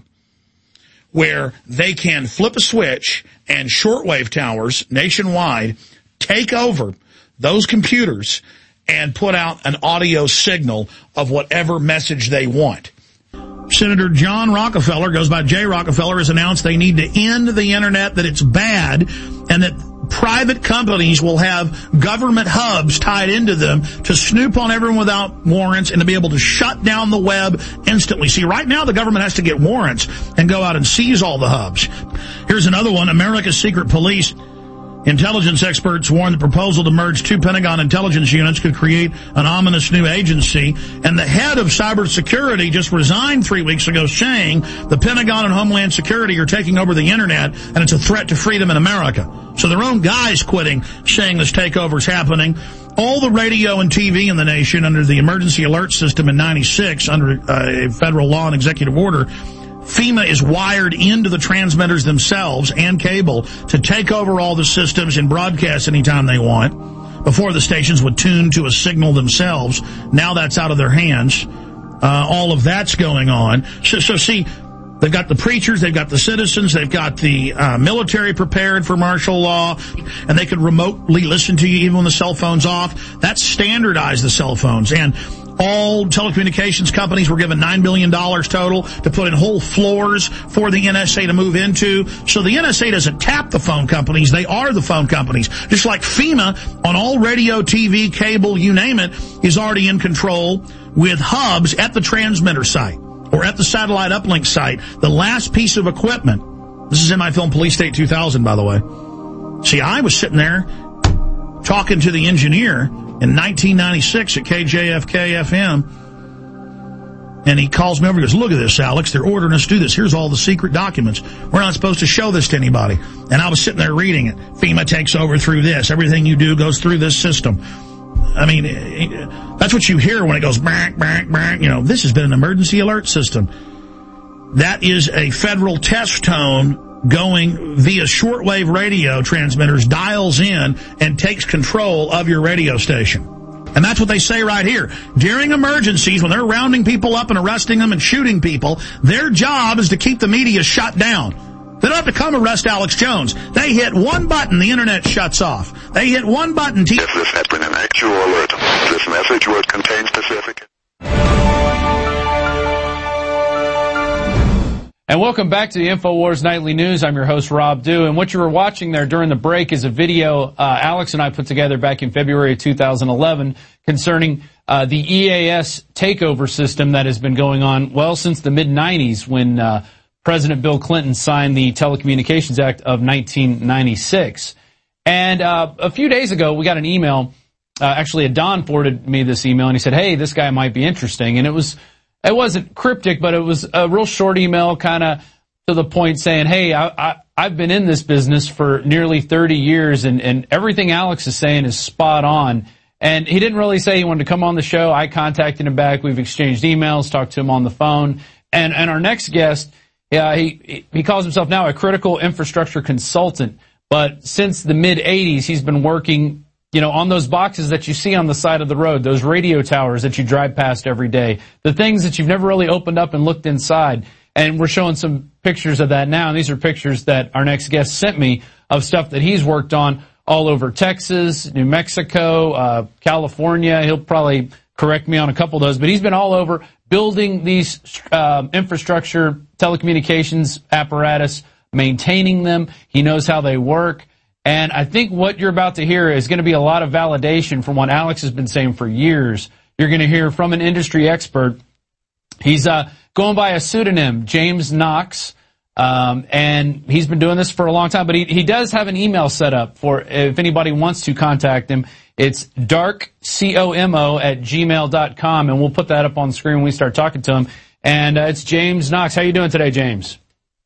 where they can flip a switch and shortwave towers nationwide take over those computers and put out an audio signal of whatever message they want. Senator John Rockefeller, goes by Jay Rockefeller, has announced they need to end the internet, that it's bad, and that private companies will have government hubs tied into them to snoop on everyone without warrants and to be able to shut down the web instantly. See, right now the government has to get warrants and go out and seize all the hubs. Here's another one. America's secret police. Intelligence experts warn the proposal to merge two Pentagon intelligence units could create an ominous new agency. And the head of cybersecurity just resigned three weeks ago, saying the Pentagon and Homeland Security are taking over the internet and it's a threat to freedom in America. So their own guy's quitting, saying this takeover is happening. All the radio and T V in the nation under the emergency alert system in ninety-six, under uh, a federal law and executive order, FEMA is wired into the transmitters themselves and cable to take over all the systems and broadcast anytime they want. Before, the stations would tune to a signal themselves. Now that's out of their hands. Uh, all of that's going on. So, so see, they've got the preachers, they've got the citizens, they've got the uh, military prepared for martial law, and they could remotely listen to you even when the cell phone's off. That's standardized the cell phones. And all telecommunications companies were given nine billion dollars total to put in whole floors for the N S A to move into. So the N S A doesn't tap the phone companies. They are the phone companies. Just like FEMA on all radio, T V, cable, you name it, is already in control with hubs at the transmitter site or at the satellite uplink site. The last piece of equipment. This is in my film Police State two thousand, by the way. See, I was sitting there talking to the engineer in nineteen ninety-six at K J F K F M, and he calls me over and goes, look at this, Alex, they're ordering us to do this. Here's all the secret documents. We're not supposed to show this to anybody. And I was sitting there reading it. FEMA takes over through this. Everything you do goes through this system. I mean, that's what you hear when it goes, bang, bang, bang. You know, this has been an emergency alert system. That is a federal test tone going via shortwave radio transmitters, dials in, and takes control of your radio station. And that's what they say right here. During emergencies, when they're rounding people up and arresting them and shooting people, their job is to keep the media shut down. They don't have to come arrest Alex Jones. They hit one button, the internet shuts off. They hit one button. T- if this has been an actual alert, this message will contain specific... And welcome back to the InfoWars Nightly News. I'm your host, Rob Dew. And what you were watching there during the break is a video uh, Alex and I put together back in February of two thousand eleven concerning uh, the E A S takeover system that has been going on, well, since the mid nineties when uh, President Bill Clinton signed the Telecommunications Act of nineteen ninety-six. And uh, a few days ago, we got an email. Uh, actually, Don forwarded me this email, and he said, hey, this guy might be interesting. And it was... It wasn't cryptic, but it was a real short email, kind of to the point, saying, hey, I, I, I've been in this business for nearly thirty years, and, and everything Alex is saying is spot on. And he didn't really say he wanted to come on the show. I contacted him back. We've exchanged emails, talked to him on the phone. And, and our next guest, yeah, he, he calls himself now a critical infrastructure consultant. But since the mid eighties, he's been working, you know, on those boxes that you see on the side of the road, those radio towers that you drive past every day, the things that you've never really opened up and looked inside. And we're showing some pictures of that now. And these are pictures that our next guest sent me of stuff that he's worked on all over Texas, New Mexico, uh, California. He'll probably correct me on a couple of those, but he's been all over building these uh, infrastructure, telecommunications apparatus, maintaining them. He knows how they work. And I think what you're about to hear is going to be a lot of validation from what Alex has been saying for years. You're going to hear from an industry expert. He's uh, going by a pseudonym, James Knox, um, and he's been doing this for a long time. But he, he does have an email set up for if anybody wants to contact him. It's darkcomo at gmail dot com, and we'll put that up on the screen when we start talking to him. And uh, it's James Knox. How you doing today, James?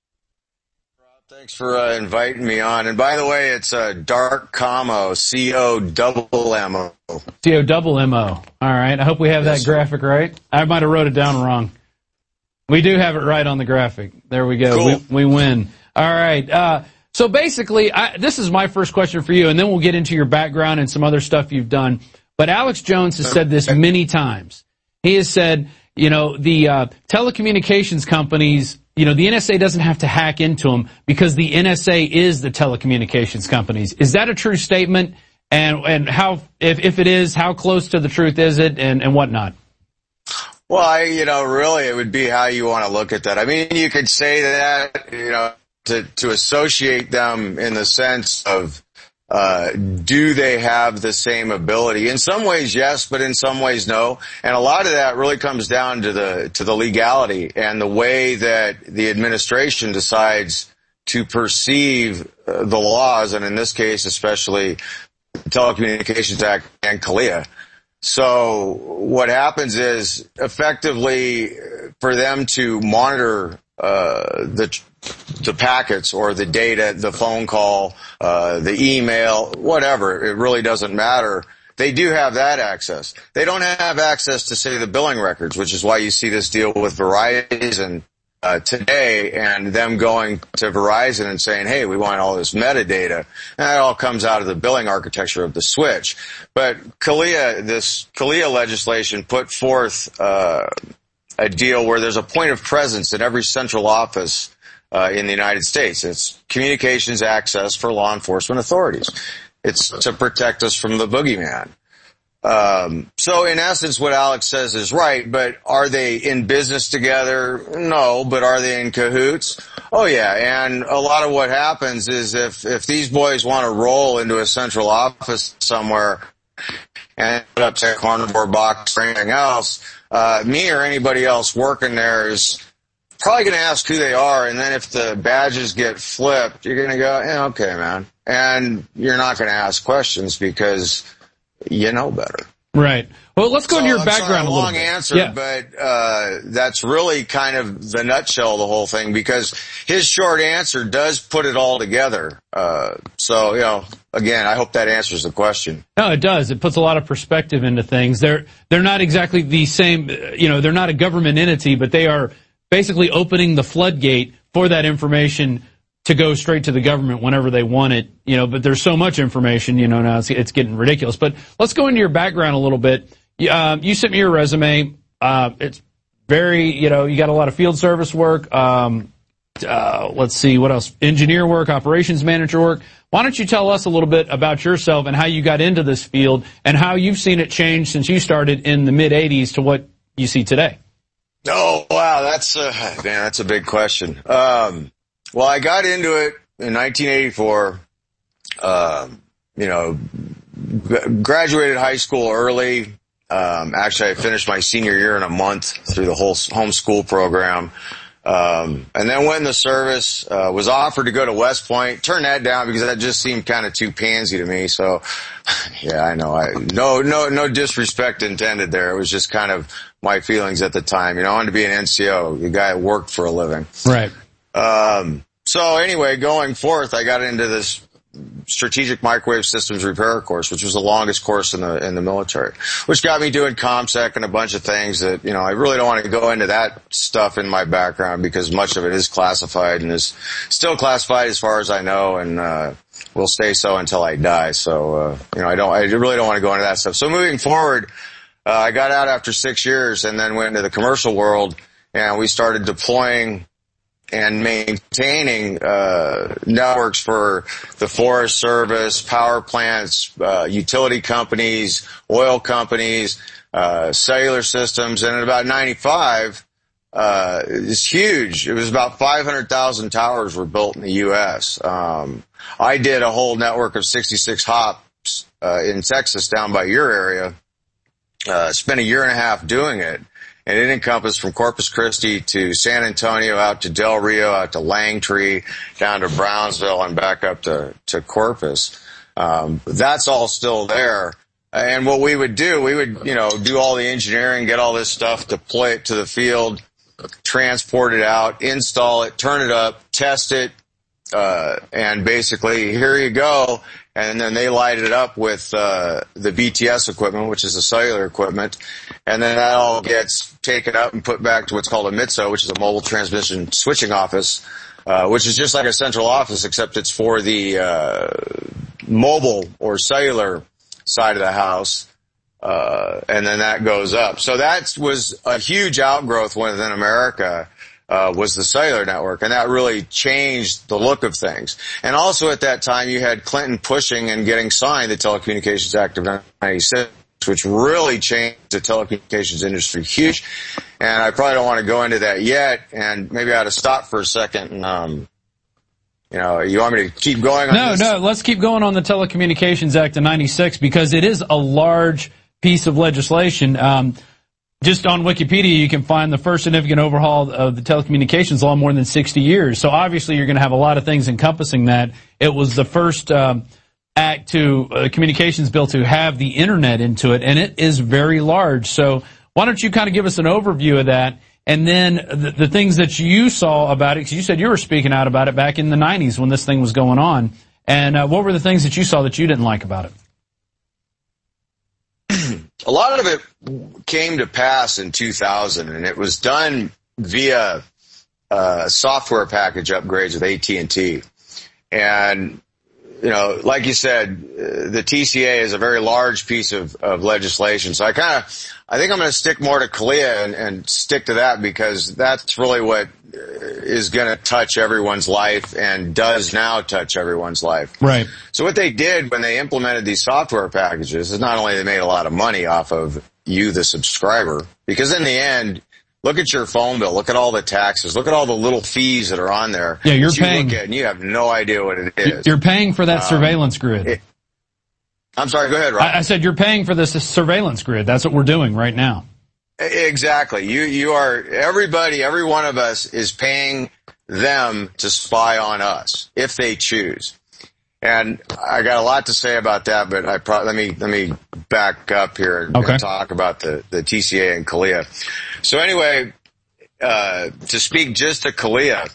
Thanks for uh, inviting me on. And by the way, it's uh, Dark Como, C O double M O. C O double M O. All right. I hope we have yes, that sir. graphic right. I might have wrote it down wrong. We do have it right on the graphic. There we go. Cool. We, we win. All right. Uh, So basically, I, this is my first question for you, and then we'll get into your background and some other stuff you've done. But Alex Jones has said this many times. He has said, you know, the uh, telecommunications companies, you know, the N S A doesn't have to hack into them because the N S A is the telecommunications companies. Is that a true statement? And and how, if, if it is, how close to the truth is it, and, and whatnot? Well, I, you know, really, it would be how you want to look at that. I mean, you could say that, you know, to, to associate them in the sense of, uh, do they have the same ability? In some ways, yes, but in some ways, no. And a lot of that really comes down to the, to the legality and the way that the administration decides to perceive uh, the laws, and in this case, especially the Telecommunications Act and CALEA. So what happens is, effectively, for them to monitor uh the the packets or the data, the phone call, uh the email, whatever, it really doesn't matter. They do have that access. They don't have access to, say, the billing records, which is why you see this deal with Verizon uh today, and them going to Verizon and saying, hey, we want all this metadata. And that all comes out of the billing architecture of the switch. But CALEA, this CALEA legislation put forth uh a deal where there's a point of presence in every central office uh in the United States. It's communications access for law enforcement authorities. It's to protect us from the boogeyman. Um, so in essence, what Alex says is right, but are they in business together? No, but are they in cahoots? Oh yeah, and a lot of what happens is if, if these boys want to roll into a central office somewhere and put up a carnivore box or anything else, uh, me or anybody else working there is probably going to ask who they are, and then if the badges get flipped, you're going to go, yeah, okay, man. And you're not going to ask questions because you know better. Right. Well, let's go so, into your I'm background sorry, a a little long bit. answer, yeah. but uh that's really kind of the nutshell of the whole thing, because his short answer does put it all together. Uh so, you know, again, I hope that answers the question. No, it does. It puts a lot of perspective into things. They're they're not exactly the same, you know, they're not a government entity, but they are basically opening the floodgate for that information to go straight to the government whenever they want it, you know, but there's so much information, you know, now it's, it's getting ridiculous. But let's go into your background a little bit. Uh, you sent me your resume. Uh, it's very, you know, you got a lot of field service work. Um, uh, let's see, what else? Engineer work, operations manager work. Why don't you tell us a little bit about yourself and how you got into this field and how you've seen it change since you started in the mid eighties to what you see today? Oh, wow, that's a, man, that's a big question. Um, Well, I got into it in nineteen eighty-four, um, you know, graduated high school early. Um, actually, I finished my senior year in a month through the whole homeschool program. Um, and then went in the service, uh, was offered to go to West Point, turned that down because that just seemed kind of too pansy to me. So, yeah, I know, I, no, no, no disrespect intended there. It was just kind of my feelings at the time. You know, I wanted to be an N C O, the guy that worked for a living. Right. Um, so anyway, going forth, I got into this strategic microwave systems repair course, which was the longest course in the, in the military, which got me doing ComSec and a bunch of things that, you know, I really don't want to go into that stuff in my background because much of it is classified and is still classified as far as I know, and, uh, will stay so until I die. So, uh, you know, I don't, I really don't want to go into that stuff. So moving forward, uh, I got out after six years and then went into the commercial world, and we started deploying and maintaining uh networks for the Forest Service, power plants, uh utility companies, oil companies, uh cellular systems. And in about ninety-five, uh it's huge. It was about five hundred thousand towers were built in the U S Um I did a whole network of sixty-six hops uh in Texas down by your area. Uh spent a year and a half doing it. And it encompassed from Corpus Christi to San Antonio, out to Del Rio, out to Langtree, down to Brownsville, and back up to, to Corpus. Um, that's all still there. And what we would do, we would, you know, do all the engineering, get all this stuff, deploy it to the field, transport it out, install it, turn it up, test it, uh, and basically, here you go. And then they light it up with uh the B T S equipment, which is the cellular equipment. And then that all gets taken up and put back to what's called a M I T S O, which is a mobile transmission switching office. uh, which is just like a central office, except it's for the uh, mobile or cellular side of the house, uh, and then that goes up. So that was a huge outgrowth within America. Uh, was the cellular network, and that really changed the look of things. And also at that time, you had Clinton pushing and getting signed the Telecommunications Act of nineteen ninety-six, which really changed the telecommunications industry huge. And I probably don't want to go into that yet, and maybe I ought to stop for a second. And, um, you know, you want me to keep going on No, this? no, let's keep going on the Telecommunications Act of ninety-six, because it is a large piece of legislation. Um, Just on Wikipedia, you can find the first significant overhaul of the telecommunications law in more than sixty years. So obviously you're going to have a lot of things encompassing that. It was the first um, act to uh, communications bill to have the internet into it, and it is very large. So why don't you kind of give us an overview of that, and then the, the things that you saw about it, because you said you were speaking out about it back in the nineties when this thing was going on. And uh, what were the things that you saw that you didn't like about it? A lot of it came to pass in two thousand, and it was done via uh, software package upgrades with A T and T. And, you know, like you said, uh, the T C A is a very large piece of, of legislation. So I kind of, I think I'm going to stick more to CALEA and, and stick to that, because that's really what is going to touch everyone's life and does now touch everyone's life. Right. So what they did when they implemented these software packages is not only they made a lot of money off of you, the subscriber, because in the end, look at your phone bill, look at all the taxes, look at all the little fees that are on there. Yeah, you're that you paying. Look at and you have no idea what it is. You're paying for that um, surveillance grid. It, I'm sorry, go ahead, Rob. I, I said you're paying for this surveillance grid. That's what we're doing right now. Exactly. You, you are, everybody, every one of us is paying them to spy on us if they choose. And I got a lot to say about that, but I probably, let me, let me back up here and, okay. and talk about the, the T C A and CALEA. So anyway, uh, to speak just to CALEA,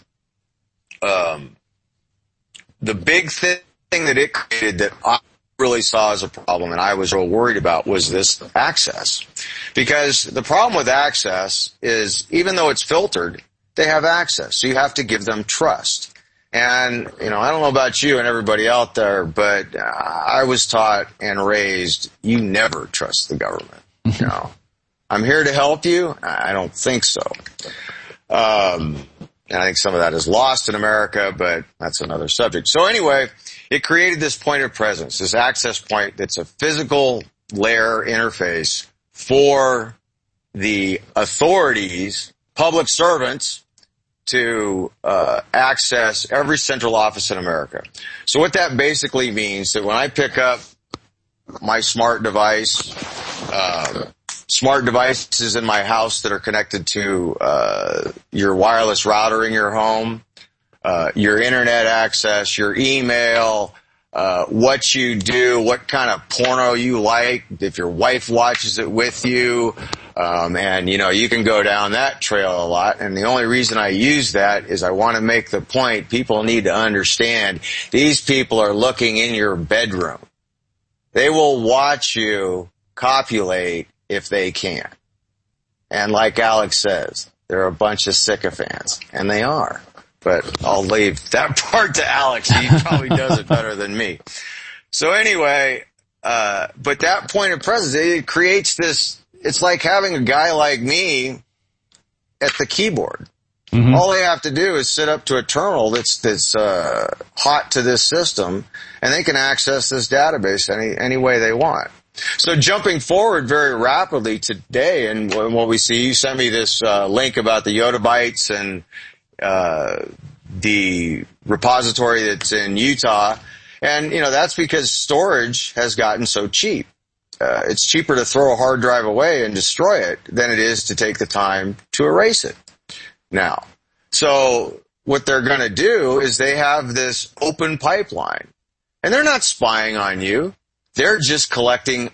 um, the big thing that it created that I really saw as a problem and I was real worried about was this access. Because the problem with access is, even though it's filtered, they have access. So you have to give them trust. And, you know, I don't know about you and everybody out there, but I was taught and raised, you never trust the government. You know, I'm here to help you. I don't think so. Um, and I think some of that is lost in America, but that's another subject. So anyway, it created this point of presence, this access point that's a physical layer interface for the authorities, public servants, to uh, access every central office in America. So what that basically means that when I pick up my smart device, uh, smart devices in my house that are connected to uh, your wireless router in your home, uh, your internet access, your email, uh, what you do, what kind of porno you like, if your wife watches it with you, um, and, you know, you can go down that trail a lot. And the only reason I use that is I want to make the point people need to understand these people are looking in your bedroom. They will watch you copulate if they can. And like Alex says, they're a bunch of sycophants, and they are. But I'll leave that part to Alex. He probably does it better than me. So anyway, uh, but that point of presence, it creates this, it's like having a guy like me at the keyboard. Mm-hmm. All they have to do is sit up to a terminal that's, that's, uh, hot to this system, and they can access this database any, any way they want. So jumping forward very rapidly today, and what we see, you sent me this, uh, link about the yottabytes and, uh, the repository that's in Utah. And, you know, that's because storage has gotten so cheap. Uh, it's cheaper to throw a hard drive away and destroy it than it is to take the time to erase it now. So what they're going to do is they have this open pipeline, and they're not spying on you. They're just collecting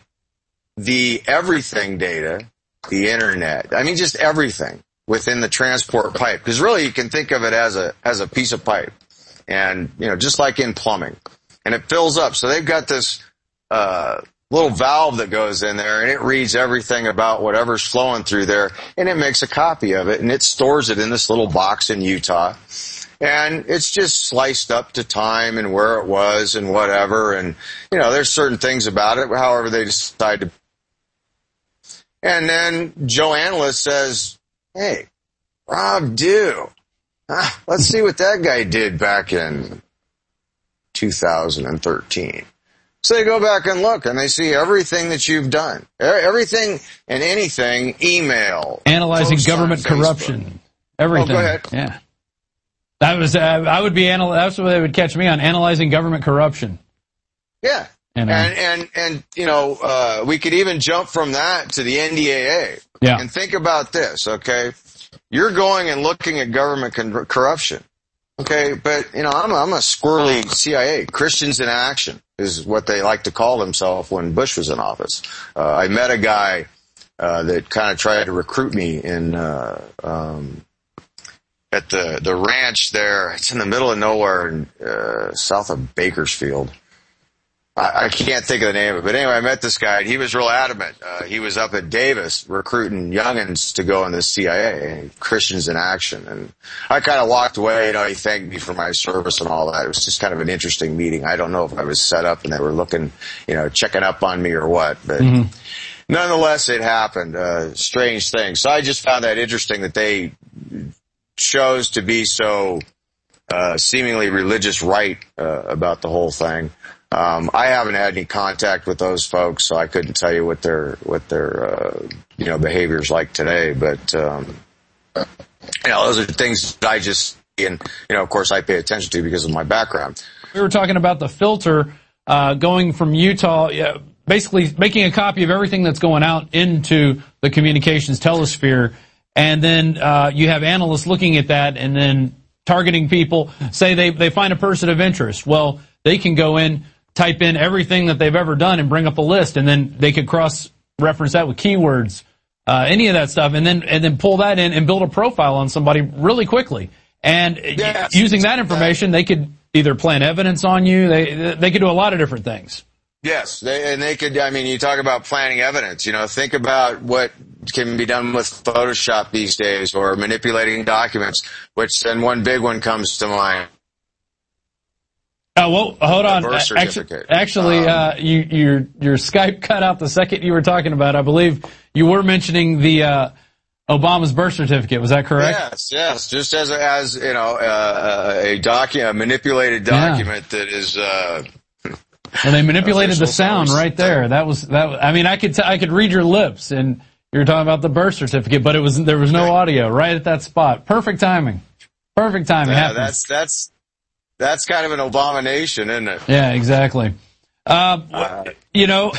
the everything data, the internet. I mean, just everything within the transport pipe. Because really you can think of it as a, as a piece of pipe. And, you know, just like in plumbing. And it fills up. So they've got this, uh, little valve that goes in there, and it reads everything about whatever's flowing through there, and it makes a copy of it, and it stores it in this little box in Utah. And it's just sliced up to time and where it was and whatever. And, you know, there's certain things about it, however they decide to. And then Joe Analyst says, hey, Rob Dew, ah, let's see what that guy did back in two thousand thirteen. So they go back and look, and they see everything that you've done. Everything and anything, email. Analyzing government corruption. Everything. Oh, go ahead. Yeah. That was, uh, I would be, anal- that's what they would catch me on, analyzing government corruption. Yeah. You know. And, and, and, you know, uh, we could even jump from that to the N D A A. Yeah. And think about this, okay? You're going and looking at government con- corruption. Okay, but, you know, I'm a, I'm a squirrely C I A. Christians in Action is what they like to call themselves when Bush was in office. Uh, I met a guy uh, that kind of tried to recruit me in uh, um, at the the ranch there. It's in the middle of nowhere, in, uh, south of Bakersfield. I, I can't think of the name of it, but anyway, I met this guy, and he was real adamant. Uh, he was up at Davis recruiting youngins to go in the C I A, Christians in Action, and I kind of walked away. You know, he thanked me for my service and all that. It was just kind of an interesting meeting. I don't know if I was set up and they were looking, you know, checking up on me or what, but mm-hmm. Nonetheless, it happened. Uh, strange thing. So I just found that interesting that they chose to be so uh, seemingly religious right uh, about the whole thing. Um, I haven't had any contact with those folks, so I couldn't tell you what their what their uh, you know behavior's like today. But um, you know, those are things that I just and you know, of course, I pay attention to because of my background. We were talking about the filter uh, going from Utah, yeah, basically making a copy of everything that's going out into the communications telesphere, and then uh, you have analysts looking at that and then targeting people. Say they they find a person of interest. Well, they can go in, type in everything that they've ever done and bring up a list, and then they could cross-reference that with keywords, uh, any of that stuff, and then and then pull that in and build a profile on somebody really quickly. And yes. using that information, they could either plant evidence on you. They they could do a lot of different things. Yes, they, and they could. I mean, you talk about planting evidence. You know, think about what can be done with Photoshop these days, or manipulating documents. Which then one big one comes to mind. Oh, well, hold on. Actually, actually um, uh, you, your, your Skype cut out the second you were talking about. I believe you were mentioning the, uh, Obama's birth certificate. Was that correct? Yes, yes. Just as, a, as, you know, uh, a document, a manipulated document yeah. that is, uh, well, they manipulated the sound right there. That was, that, I mean, I could, t- I could read your lips and you were talking about the birth certificate, but it was, there was no audio right at that spot. Perfect timing. Perfect timing. Yeah, that's, that's, That's kind of an abomination, isn't it? Yeah, exactly. Uh, uh, you know,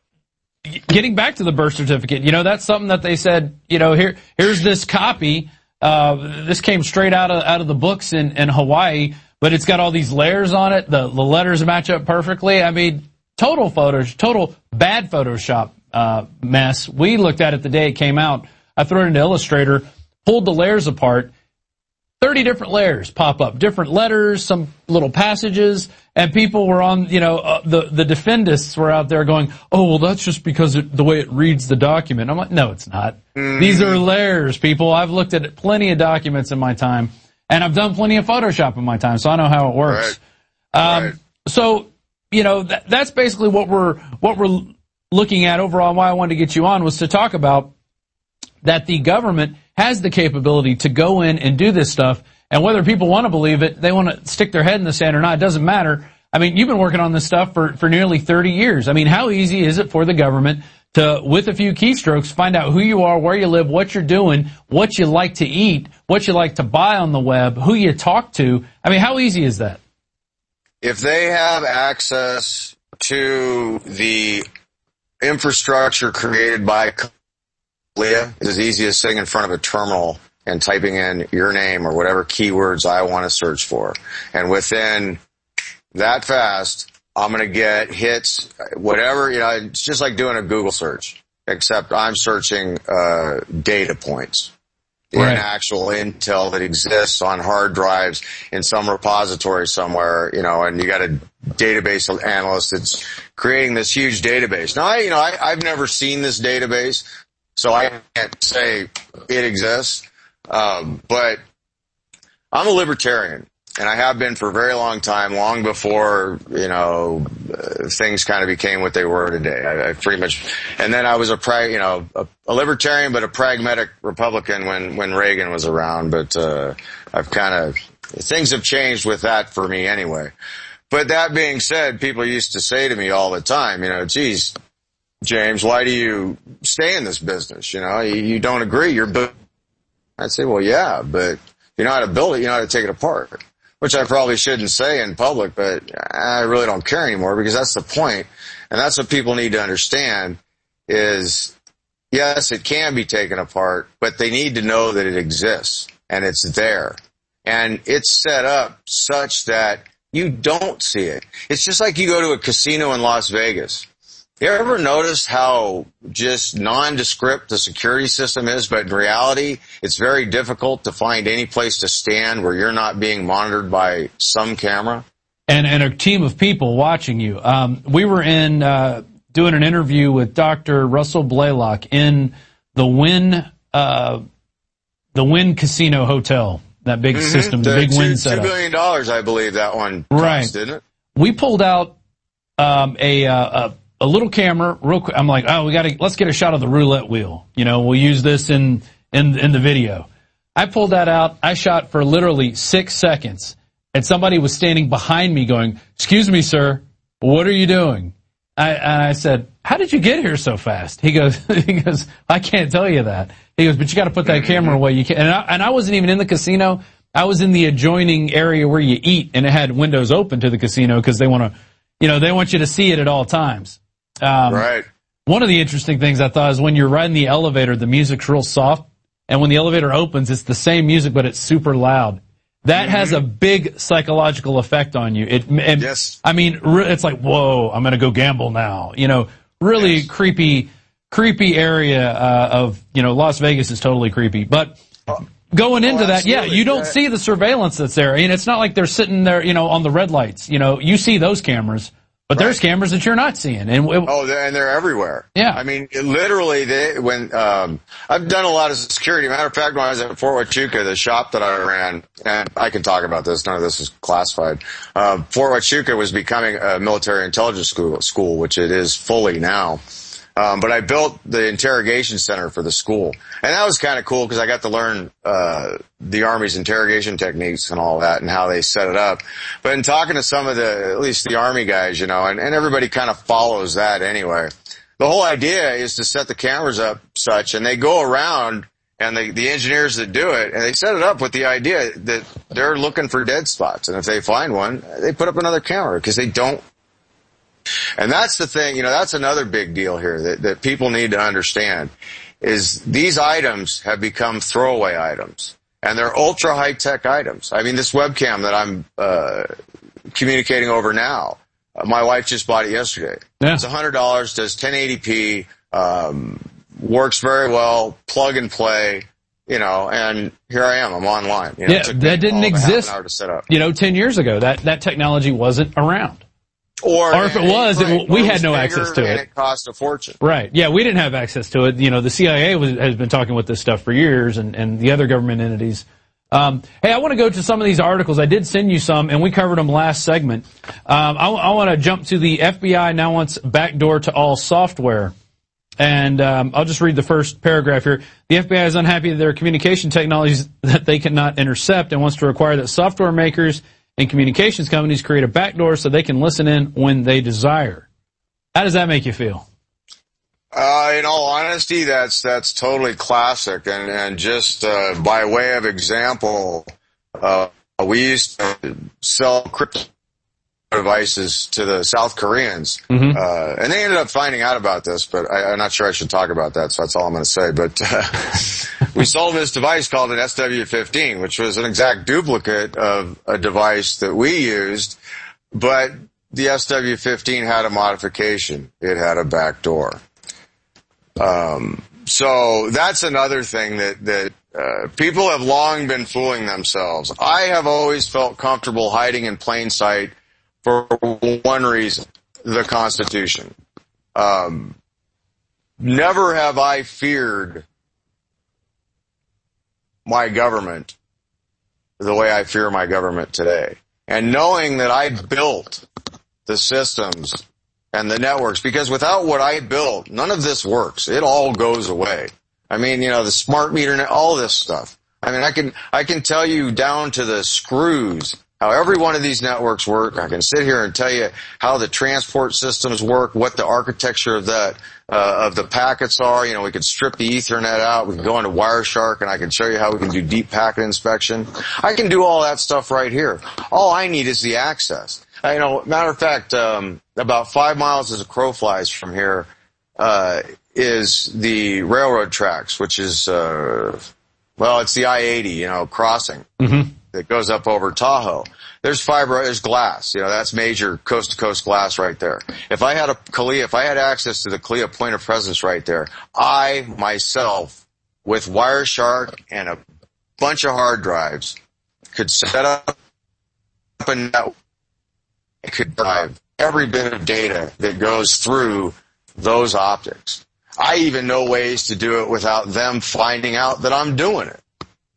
getting back to the birth certificate, you know, that's something that they said, you know, here, here's this copy. Uh, this came straight out of, out of the books in, in Hawaii, but it's got all these layers on it. The, the letters match up perfectly. I mean, total photos, total bad Photoshop, uh, mess. We looked at it the day it came out. I threw it into Illustrator, pulled the layers apart. thirty different layers pop up, different letters, some little passages, and people were on, you know, uh, the, the defendists were out there going, oh, well, that's just because it, the way it reads the document. I'm like, no, it's not. Mm. These are layers, people. I've looked at plenty of documents in my time, and I've done plenty of Photoshop in my time, so I know how it works. Right. Um, right. So, you know, that, that's basically what we're, what we're looking at overall, and why I wanted to get you on was to talk about that the government has the capability to go in and do this stuff, and whether people want to believe it, they want to stick their head in the sand or not, it doesn't matter. I mean, you've been working on this stuff for, for nearly thirty years. I mean, how easy is it for the government to, with a few keystrokes, find out who you are, where you live, what you're doing, what you like to eat, what you like to buy on the web, who you talk to? I mean, how easy is that? If they have access to the infrastructure created by Leah, it's as easy as sitting in front of a terminal and typing in your name or whatever keywords I want to search for. And within that fast, I'm going to get hits, whatever, you know, it's just like doing a Google search, except I'm searching uh data points in right. actual intel that exists on hard drives in some repository somewhere, you know, and you got a database analyst that's creating this huge database. Now, I, you know, I, I've never seen this database, so I can't say it exists. Um, but I'm a libertarian, and I have been for a very long time, long before, you know, uh, things kind of became what they were today. I, I pretty much, and then I was a, pra- you know, a, a libertarian, but a pragmatic Republican when, when Reagan was around. But, uh, I've kind of, things have changed with that for me anyway. But that being said, people used to say to me all the time, you know, geez, James, why do you stay in this business? You know, you, you don't agree. You're, bu-. I'd say, well, yeah, but you know how to build it. You know how to take it apart, which I probably shouldn't say in public, but I really don't care anymore because that's the point. And that's what people need to understand is, yes, it can be taken apart, but they need to know that it exists and it's there. And it's set up such that you don't see it. It's just like you go to a casino in Las Vegas. You ever noticed how just nondescript the security system is, but in reality, it's very difficult to find any place to stand where you're not being monitored by some camera? And, and a team of people watching you. Um, we were in, uh, doing an interview with Doctor Russell Blaylock in the Wynn, uh, the Wynn Casino Hotel, that big mm-hmm. system, the, the big two, Wynn setup. Two billion dollars, I believe that one cost, right. didn't it? We pulled out, um, a, uh, a, a little camera real quick. I'm like, oh, we gotta, let's get a shot of the roulette wheel. You know, we'll use this in, in, in the video. I pulled that out. I shot for literally six seconds and somebody was standing behind me going, excuse me, sir, what are you doing? I, and I said, how did you get here so fast? He goes, he goes, I can't tell you that. He goes, but you got to put that camera away. You can't. And I, and I wasn't even in the casino. I was in the adjoining area where you eat, and it had windows open to the casino because they want to, you know, they want you to see it at all times. Um, right. One of the interesting things I thought is when you're riding the elevator, the music's real soft, and when the elevator opens, it's the same music, but it's super loud. That mm-hmm. has a big psychological effect on you. It, and, yes. I mean, it's like, whoa, I'm going to go gamble now. You know, really yes. creepy, creepy area uh, of, you know, Las Vegas is totally creepy. But going into oh, that, yeah, you don't yeah. see the surveillance that's there. And it's not like they're sitting there, you know, on the red lights. You know, you see those cameras. But right. there's cameras that you're not seeing, and it, oh, they're, and they're everywhere. Yeah, I mean, it, literally, they, when um, I've done a lot of security. Matter of fact, when I was at Fort Huachuca, the shop that I ran, and I can talk about this. None of this is classified. Uh, Fort Huachuca was becoming a military intelligence school, school, which it is fully now. Um, but I built the interrogation center for the school, and that was kind of cool because I got to learn uh the Army's interrogation techniques and all that and how they set it up. But in talking to some of the, at least the Army guys, you know, and, and everybody kind of follows that anyway. The whole idea is to set the cameras up such, and they go around, and the, the engineers that do it, and they set it up with the idea that they're looking for dead spots, and if they find one, they put up another camera because they don't. And that's the thing, you know, that's another big deal here that, that people need to understand is these items have become throwaway items, and they're ultra high tech items. I mean, this webcam that I'm, uh, communicating over now, uh, my wife just bought it yesterday. Yeah. It's a hundred dollars, does ten eighty p, um, works very well, plug and play, you know, and here I am, I'm online. You know, yeah, that didn't exist, to set up. you know, ten years ago. That, that technology wasn't around. Or, or if it was, right, it, we it had was no bigger access to and it. It cost a fortune. Right. Yeah, we didn't have access to it. You know, the C I A was, has been talking with this stuff for years, and, and the other government entities. Um, hey, I want to go to some of these articles. I did send you some, and we covered them last segment. Um, I, I want to jump to the F B I now wants backdoor to all software. And um, I'll just read the first paragraph here. The F B I is unhappy that there are communication technologies that they cannot intercept and wants to require that software makers and communications companies create a backdoor so they can listen in when they desire. How does that make you feel? Uh, in all honesty, that's, that's totally classic. And, and just, uh, by way of example, uh, we used to sell crypto devices to the South Koreans. Mm-hmm. Uh, and they ended up finding out about this, but I, I'm not sure I should talk about that, so that's all I'm going to say. But, uh, we sold this device called an S W fifteen, which was an exact duplicate of a device that we used, but the S W fifteen had a modification. It had a backdoor. Um, so that's another thing that, that, uh, people have long been fooling themselves. I have always felt comfortable hiding in plain sight for one reason, the Constitution. Um, never have I feared my government the way I fear my government today. And knowing that I built the systems and the networks, because without what I built, none of this works. It all goes away. I mean, you know, the smart meter, all this stuff. I mean, I can, I can tell you down to the screws how every one of these networks work. I can sit here and tell you how the transport systems work, what the architecture of that, uh, of the packets are. You know, we could strip the Ethernet out. We can go into Wireshark and I can show you how we can do deep packet inspection. I can do all that stuff right here. All I need is the access. You know, matter of fact, um, about five miles as a crow flies from here, uh, is the railroad tracks, which is, uh, well, it's the I eighty, you know, crossing mm-hmm. that goes up over Tahoe. There's fiber, there's glass, you know, that's major coast to coast glass right there. If I had a CALIA, if I had access to the CALIA point of presence right there, I myself, with Wireshark and a bunch of hard drives, could set up a network. It could drive every bit of data that goes through those optics. I even know ways to do it without them finding out that I'm doing it.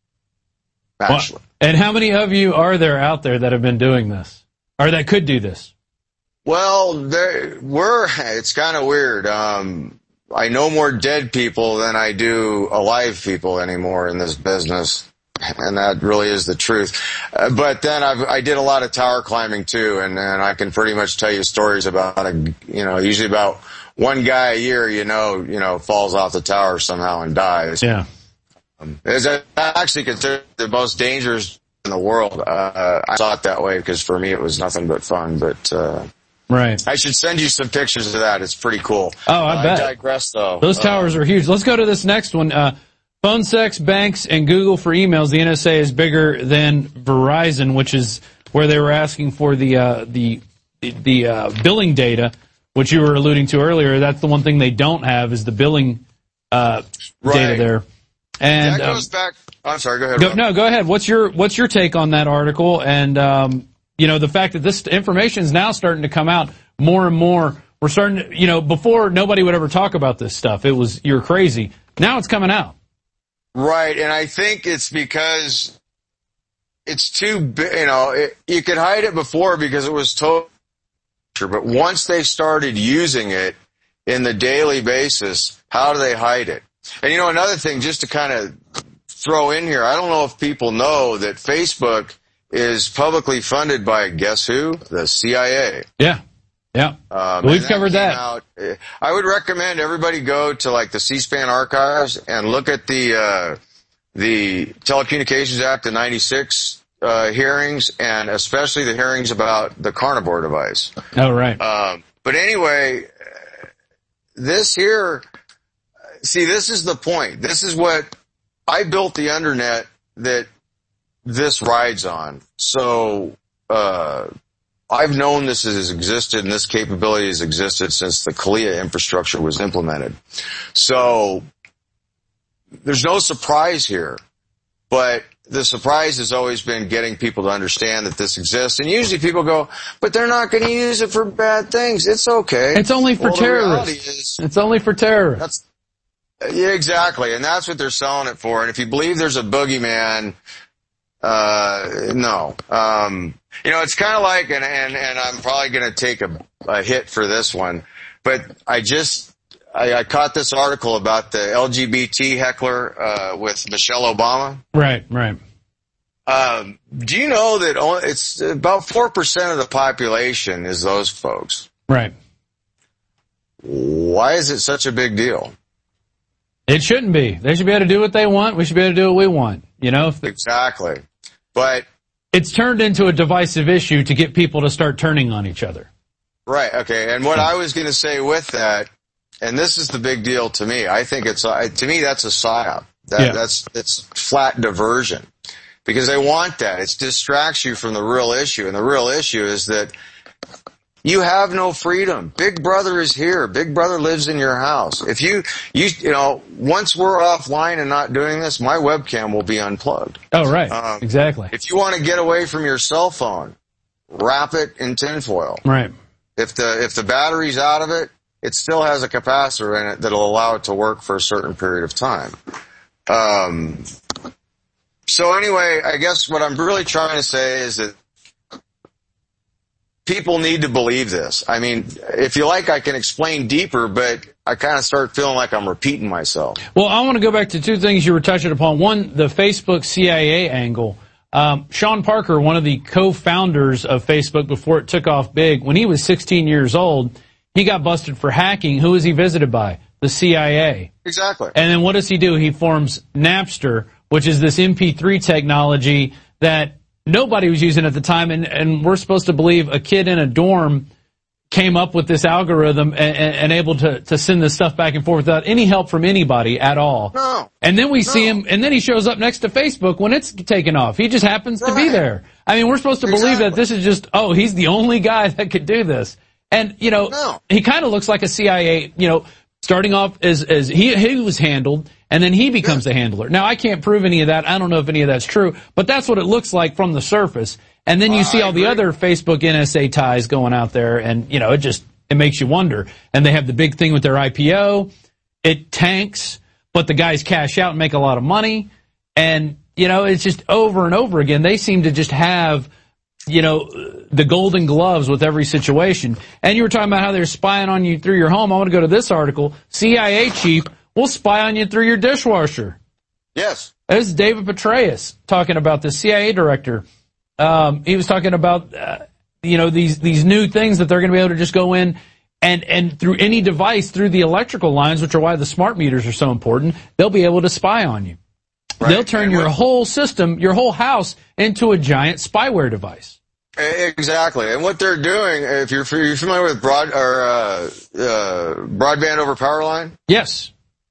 Actually. Well, and how many of you are there out there that have been doing this? Or that could do this? Well, there, we're, it's kind of weird. Um, I know more dead people than I do alive people anymore in this business. And that really is the truth. Uh, but then I've, I did a lot of tower climbing too, and, and I can pretty much tell you stories about, a, you know, usually about one guy a year, you know, you know, falls off the tower somehow and dies. Yeah. Um, it's actually considered the most dangerous in the world. Uh, I saw it that way because for me it was nothing but fun, but, uh, right. I should send you some pictures of that. It's pretty cool. Oh, I uh, bet. I digress though. Those towers uh, are huge. Let's go to this next one. Uh, Phone sex, banks, and Google for emails. The N S A is bigger than Verizon, which is where they were asking for the uh, the the uh, billing data, which you were alluding to earlier. That's the one thing they don't have is the billing uh, right. data there. And that goes um, back. I'm sorry. Go ahead. Go, no, go ahead. What's your what's your take on that article? And um, you know, the fact that this information is now starting to come out more and more. We're starting to, you know, before nobody would ever talk about this stuff. It was you're crazy. Now it's coming out. Right, and I think it's because it's too big, you know, it, you could hide it before because it was total, but once they started using it in the daily basis, how do they hide it? And you know, another thing, just to kind of throw in here, I don't know if people know that Facebook is publicly funded by, guess who? The C I A. Yeah. Yeah, um, we've that covered that. Out, I would recommend everybody go to like the C-SPAN archives and look at the uh, the Telecommunications Act, the ninety-six uh, hearings, and especially the hearings about the carnivore device. Oh, right. Um, but anyway, this here, see, this is the point. This is what I built the internet that this rides on. So. Uh, I've known this has existed and this capability has existed since the CALIA infrastructure was implemented. So there's no surprise here, but the surprise has always been getting people to understand that this exists. And usually people go, but they're not going to use it for bad things. It's okay. It's only for well, terrorists. Is, it's only for terrorists. That's, yeah, exactly. And that's what they're selling it for. And if you believe there's a boogeyman, uh, no. Um, You know, it's kind of like, and, and, and I'm probably going to take a, a hit for this one, but I just, I, I caught this article about the L G B T heckler, uh, with Michelle Obama. Right, right. Um, do you know that only, it's about four percent of the population is those folks? Right. Why is it such a big deal? It shouldn't be. They should be able to do what they want. We should be able to do what we want. You know? If exactly. But, it's turned into a divisive issue to get people to start turning on each other. Right, okay. And what I was going to say with that, and this is the big deal to me, I think it's, to me, that's a psyop. That, yeah. That's, it's flat diversion. Because they want that. It distracts you from the real issue. And the real issue is that you have no freedom. Big Brother is here. Big Brother lives in your house. If you, you, you know, once we're offline and not doing this, my webcam will be unplugged. Oh, right. Um, exactly. If you want to get away from your cell phone, wrap it in tinfoil. Right. If the, if the battery's out of it, it still has a capacitor in it that'll allow it to work for a certain period of time. Um, So anyway, I guess what I'm really trying to say is that people need to believe this. I mean, if you like, I can explain deeper, but I kind of start feeling like I'm repeating myself. Well, I want to go back to two things you were touching upon. One, the Facebook C I A angle. Um, Sean Parker, one of the co-founders of Facebook before it took off big, when he was sixteen years old, he got busted for hacking. Who was he visited by? The C I A. Exactly. And then what does he do? He forms Napster, which is this M P three technology that nobody was using at the time, and, and we're supposed to believe a kid in a dorm came up with this algorithm and, and, and able to, to send this stuff back and forth without any help from anybody at all. No. And then we no. see him, and then he shows up next to Facebook when it's taken off. He just happens right. to be there. I mean, we're supposed to exactly. believe that this is just, oh, he's the only guy that could do this. And, you know, no. he kind of looks like a C I A, you know, starting off as, as he, he was handled, and then he becomes yeah. the handler. Now, I can't prove any of that. I don't know if any of that's true, but that's what it looks like from the surface. And then you uh, see all the other Facebook N S A ties going out there, and, you know, it just, it makes you wonder. And they have the big thing with their I P O. It tanks, but the guys cash out and make a lot of money. And, you know, it's just over and over again. They seem to just have, you know, the golden gloves with every situation. And you were talking about how they're spying on you through your home. I want to go to this article. C I A chief will spy on you through your dishwasher. Yes. This is David Petraeus talking about the C I A director. Um, he was talking about, uh, you know, these, these new things that they're going to be able to just go in and, and through any device, through the electrical lines, which are why the smart meters are so important, they'll be able to spy on you. Right. They'll turn and your whole system, your whole house, into a giant spyware device. Exactly. And what they're doing, if you're, if you're familiar with broad, or, uh, uh, broadband over power line? Yes.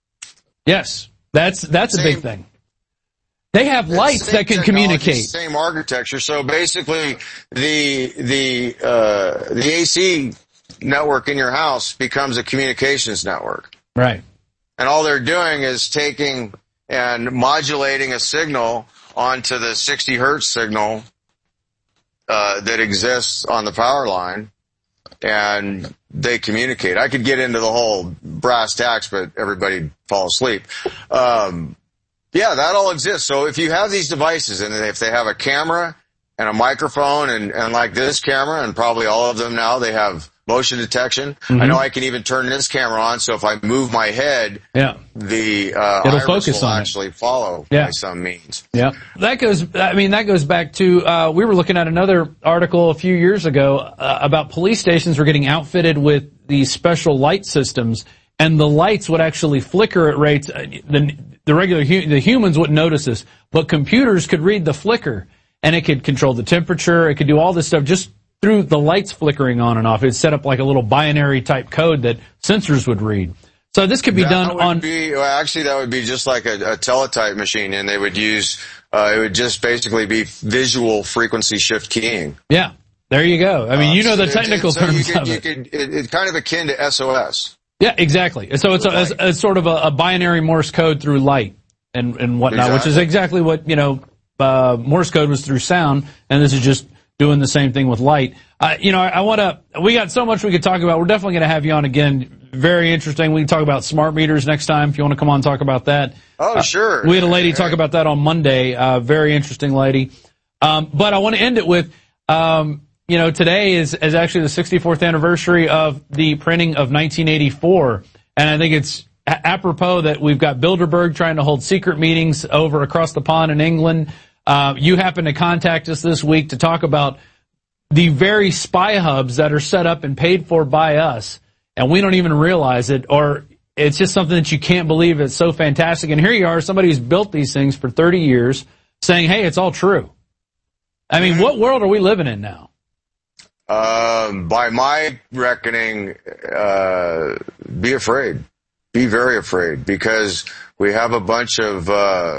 Yes. That's, that's same, a big thing. They have lights that can communicate. Same architecture. So basically, the the uh, the A C network in your house becomes a communications network. Right. And all they're doing is taking and modulating a signal onto the sixty hertz signal uh, that exists on the power line, and they communicate. I could get into the whole brass tacks, but everybody'd fall asleep. Um, Yeah, that all exists. So if you have these devices, and if they have a camera and a microphone, and, and like this camera, and probably all of them now, they have motion detection. Mm-hmm. I know I can even turn this camera on, so if I move my head, yeah. the uh, It'll iris focus will on actually it. follow yeah. by some means. Yeah, that goes. I mean, that goes back to uh, we were looking at another article a few years ago uh, about police stations were getting outfitted with these special light systems, and the lights would actually flicker at rates. Uh, the, The regular, the humans wouldn't notice this, but computers could read the flicker, and it could control the temperature. It could do all this stuff just through the lights flickering on and off. It'd set up like a little binary type code that sensors would read. So this could be that done would on. Be, well, actually, that would be just like a, a teletype machine, and they would use. Uh, it would just basically be visual frequency shift keying. Yeah, there you go. I mean, you know the uh, technical so terms you could, of you it. Could, it. It's kind of akin to S O S. Yeah, exactly. So it's, a, it's, it's sort of a, a binary Morse code through light and, and whatnot, exactly. which is exactly what, you know, uh, Morse code was through sound, and this is just doing the same thing with light. Uh, you know, I, I want to, we got so much we could talk about. We're definitely going to have you on again. Very interesting. We can talk about smart meters next time if you want to come on and talk about that. Oh, uh, sure. We had a lady talk about that on Monday. Uh, very interesting lady. Um, but I want to end it with, um, you know, today is, is actually the sixty-fourth anniversary of the printing of nineteen eighty-four. And I think it's apropos that we've got Bilderberg trying to hold secret meetings over across the pond in England. Uh, you happen to contact us this week to talk about the very spy hubs that are set up and paid for by us, and we don't even realize it, or it's just something that you can't believe. It's so fantastic. And here you are, somebody who's built these things for thirty years saying, hey, it's all true. I mean, what world are we living in now? Um, by my reckoning, uh, be afraid. Be very afraid, because we have a bunch of, uh,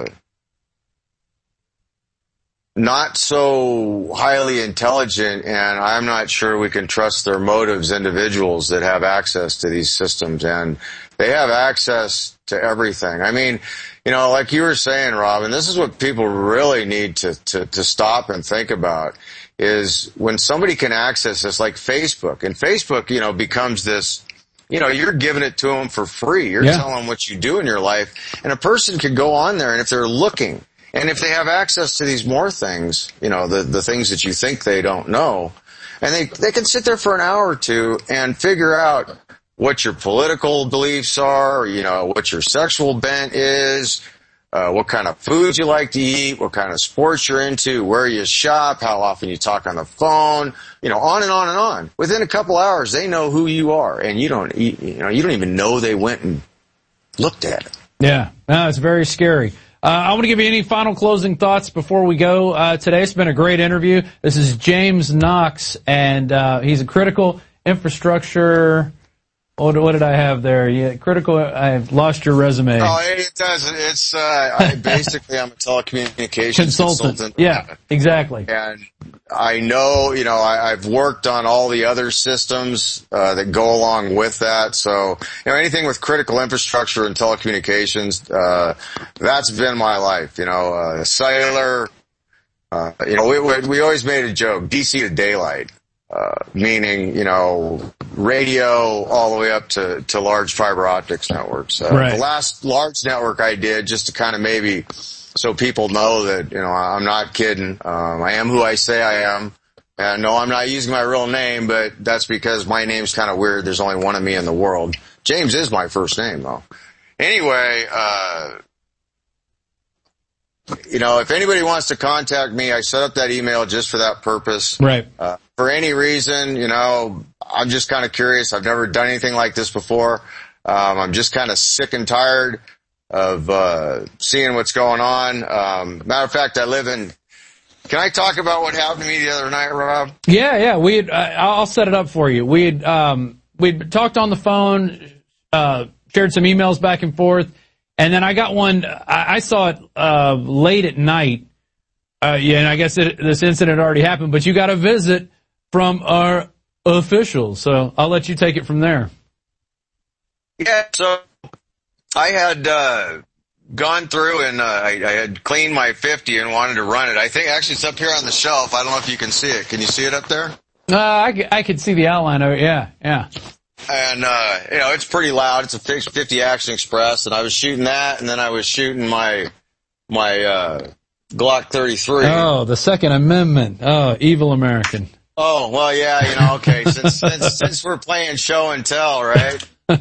not so highly intelligent, and I'm not sure we can trust their motives, individuals that have access to these systems, and they have access to everything. I mean, you know, like you were saying, Robin, this is what people really need to, to, to stop and think about, is when somebody can access this, like Facebook, and Facebook, you know, becomes this, you know, you're giving it to them for free. You're yeah. telling them what you do in your life, and a person could go on there, and if they're looking, And if they have access to these more things, you know, the, the things that you think they don't know, and they, they can sit there for an hour or two and figure out what your political beliefs are, you know, what your sexual bent is, uh, what kind of foods you like to eat, what kind of sports you're into, where you shop, how often you talk on the phone, you know, on and on and on. Within a couple hours, they know who you are, and you don't, you know, you don't even know they went and looked at it. Yeah, no, it's very scary. Uh, I want to give you any final closing thoughts before we go uh, today. It's been a great interview. This is James Knox, and uh, he's a critical infrastructure. What, what did I have there? Yeah, critical. I've lost your resume. Oh, it does. It's uh, I, basically I'm a telecommunications consultant. consultant. Yeah, exactly. And I know, you know, I, I've worked on all the other systems uh, that go along with that. So, you know, anything with critical infrastructure and telecommunications, uh, that's been my life. You know, uh, cellular. Uh, you know, we, we we always made a joke: D C to daylight. Uh, meaning, you know, radio all the way up to, to large fiber optics networks. Uh, right. The last large network I did, just to kind of maybe, so people know that, you know, I'm not kidding. Um, I am who I say I am. And no, I'm not using my real name, but that's because my name's kind of weird. There's only one of me in the world. James is my first name, though. Anyway, uh, you know, if anybody wants to contact me, I set up that email just for that purpose. Right. Uh, for any reason, you know, I'm just kind of curious. I've never done anything like this before. Um, I'm just kind of sick and tired of, uh, seeing what's going on. Um, matter of fact, I live in, can I talk about what happened to me the other night, Rob? Yeah, yeah. We had, uh, I'll set it up for you. We had, um, we'd talked on the phone, uh, shared some emails back and forth. And then I got one, I, I saw it, uh, late at night. Uh, yeah, and I guess it, this incident already happened, but you got a visit from our officials. So I'll let you take it from there. Yeah, so I had, uh, gone through and, uh, I, I had cleaned my fifty and wanted to run it. I think actually it's up here on the shelf. I don't know if you can see it. Can you see it up there? Uh, I, I could see the outline of it. Yeah, yeah. And, uh, you know, it's pretty loud. It's a fifty Action Express, and I was shooting that, and then I was shooting my, my, uh, Glock thirty-three. Oh, the Second Amendment. Oh, evil American. Oh, well, yeah, you know, okay, since, since, since we're playing show and tell, right?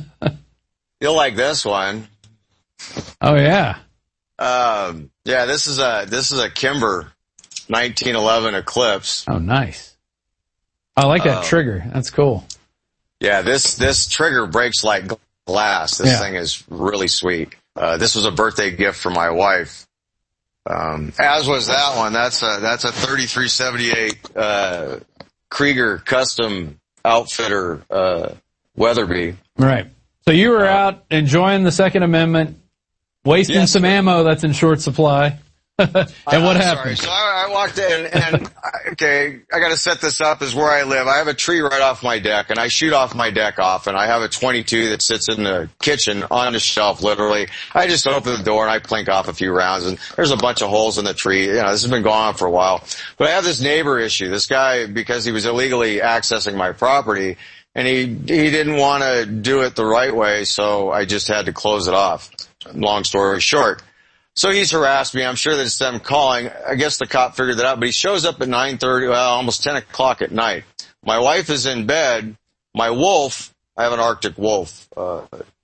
You'll like this one. Oh, yeah. Um, yeah, this is a, this is a Kimber nineteen eleven Eclipse. Oh, nice. I like that uh, trigger. That's cool. Yeah, this, this trigger breaks like glass. This yeah. thing is really sweet. Uh, this was a birthday gift for my wife. Um, as was that one. That's a, that's a thirty-three seventy-eight, uh, Krieger custom outfitter, uh, Weatherby. Right. So you were uh, out enjoying the Second Amendment, wasting yes, some sir. ammo that's in short supply. And what uh, happened? Sorry. So I, I walked in and, okay, I gotta set this up as where I live. I have a tree right off my deck and I shoot off my deck off and I have a twenty-two that sits in the kitchen on the shelf, literally. I just open the door and I plink off a few rounds and there's a bunch of holes in the tree. You know, this has been going on for a while. But I have this neighbor issue. This guy, because he was illegally accessing my property and he, he didn't want to do it the right way, so I just had to close it off. Long story short. So he's harassed me. I'm sure that it's them calling. I guess the cop figured that out, but he shows up at nine thirty, well, almost ten o'clock at night. My wife is in bed. My wolf, I have an Arctic wolf, uh,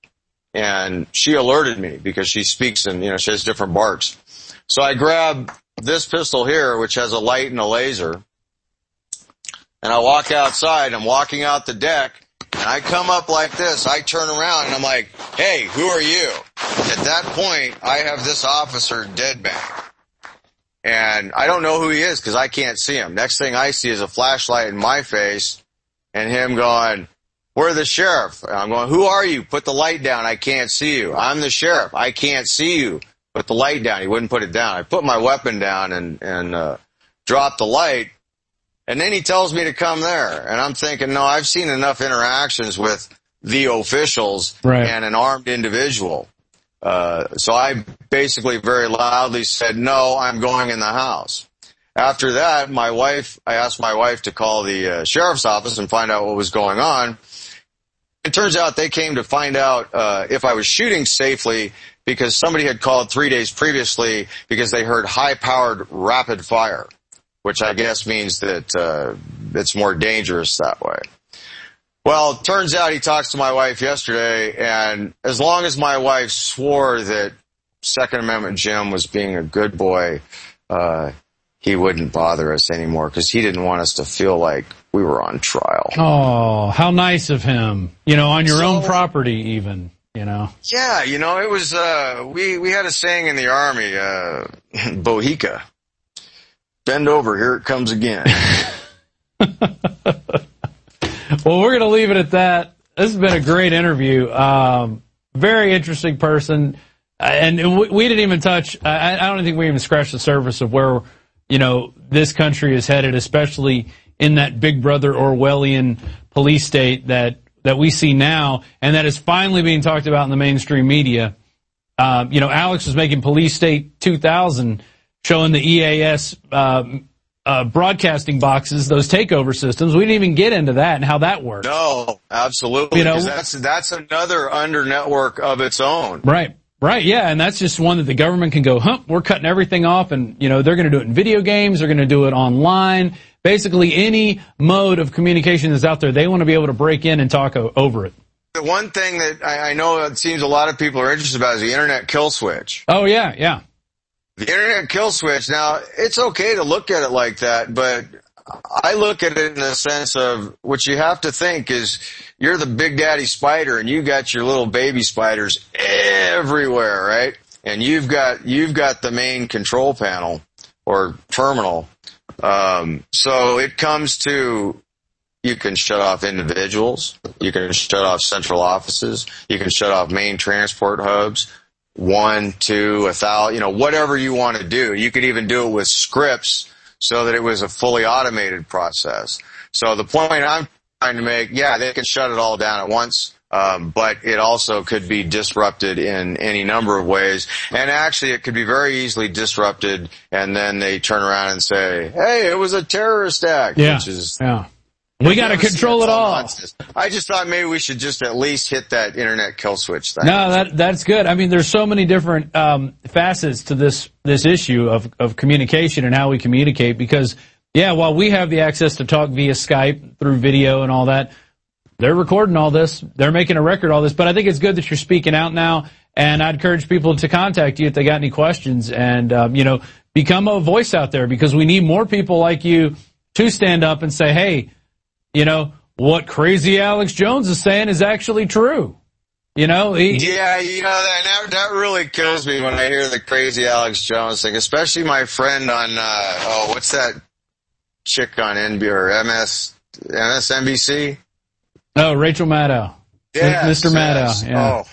and she alerted me because she speaks and, you know, she has different barks. So I grab this pistol here, which has a light and a laser, and I walk outside. I'm walking out the deck. And I come up like this, I turn around and I'm like, hey, who are you? At that point, I have this officer dead bang. And I don't know who he is because I can't see him. Next thing I see is a flashlight in my face and him going, we're the sheriff. And I'm going, who are you? Put the light down. I can't see you. I'm the sheriff. I can't see you. Put the light down. He wouldn't put it down. I put my weapon down and, and, uh, dropped the light. And then he tells me to come there. And I'm thinking, no, I've seen enough interactions with the officials right. and an armed individual. Uh, so I basically very loudly said, no, I'm going in the house. After that, my wife, I asked my wife to call the uh, sheriff's office and find out what was going on. it turns out they came to find out uh, if I was shooting safely because somebody had called three days previously because they heard high-powered rapid fire, which I guess means that uh, it's more dangerous that way. Well, it turns out he talks to my wife yesterday, and as long as my wife swore that Second Amendment Jim was being a good boy, uh, he wouldn't bother us anymore because he didn't want us to feel like we were on trial. Oh, how nice of him. You know, on your So- own property even, you know. Yeah, you know, it was, uh, we, we had a saying in the Army, uh, Bohica. Bend over, here it comes again. Well, we're going to leave it at that. This has been a great interview. Um, very interesting person. Uh, and we, we didn't even touch, I, I don't think we even scratched the surface of where, you know, this country is headed, especially in that Big Brother Orwellian police state that, that we see now, and that is finally being talked about in the mainstream media. Um, you know, Alex was making Police State two thousand, showing the E A S, uh, Uh, broadcasting boxes, those takeover systems. We didn't even get into that and how that works. No, absolutely. You know, because that's, that's another under network of its own. Right, right, yeah, and that's just one that the government can go, huh, we're cutting everything off, and, you know, they're going to do it in video games, they're going to do it online. Basically, any mode of communication that's out there, they want to be able to break in and talk o- over it. The one thing that I, I know it seems a lot of people are interested about is the internet kill switch. Oh, yeah, yeah. The internet kill switch. Now, it's okay to look at it like that, but I look at it in the sense of what you have to think is you're the big daddy spider and you got your little baby spiders everywhere, right? And you've got, you've got the main control panel or terminal. Um, so it comes to, you can shut off individuals, you can shut off central offices, you can shut off main transport hubs. One, two, a thousand, you know, whatever you want to do. You could even do it with scripts so that it was a fully automated process. So the point I'm trying to make, yeah, they can shut it all down at once, um, but it also could be disrupted in any number of ways. And actually, it could be very easily disrupted, and then they turn around and say, hey, it was a terrorist act, Yeah, which is... yeah. We got to control it all. Nonsense. I just thought maybe we should just at least hit that internet kill switch thing. No, that that's good. I mean, there's so many different um, facets to this this issue of of communication and how we communicate. Because yeah, while we have the access to talk via Skype through video and all that, they're recording all this. They're making a record of all this. But I think it's good that you're speaking out now. And I'd encourage people to contact you if they got any questions and um, you know, become a voice out there, because we need more people like you to stand up and say, hey, you know, what crazy Alex Jones is saying is actually true. You know, he, yeah, you know, that, that that really kills me when I hear the crazy Alex Jones thing, especially my friend on, uh, oh, what's that chick on N B C or M S, M S N B C? Oh, Rachel Maddow. Yes, Mister Maddow, yes. yeah.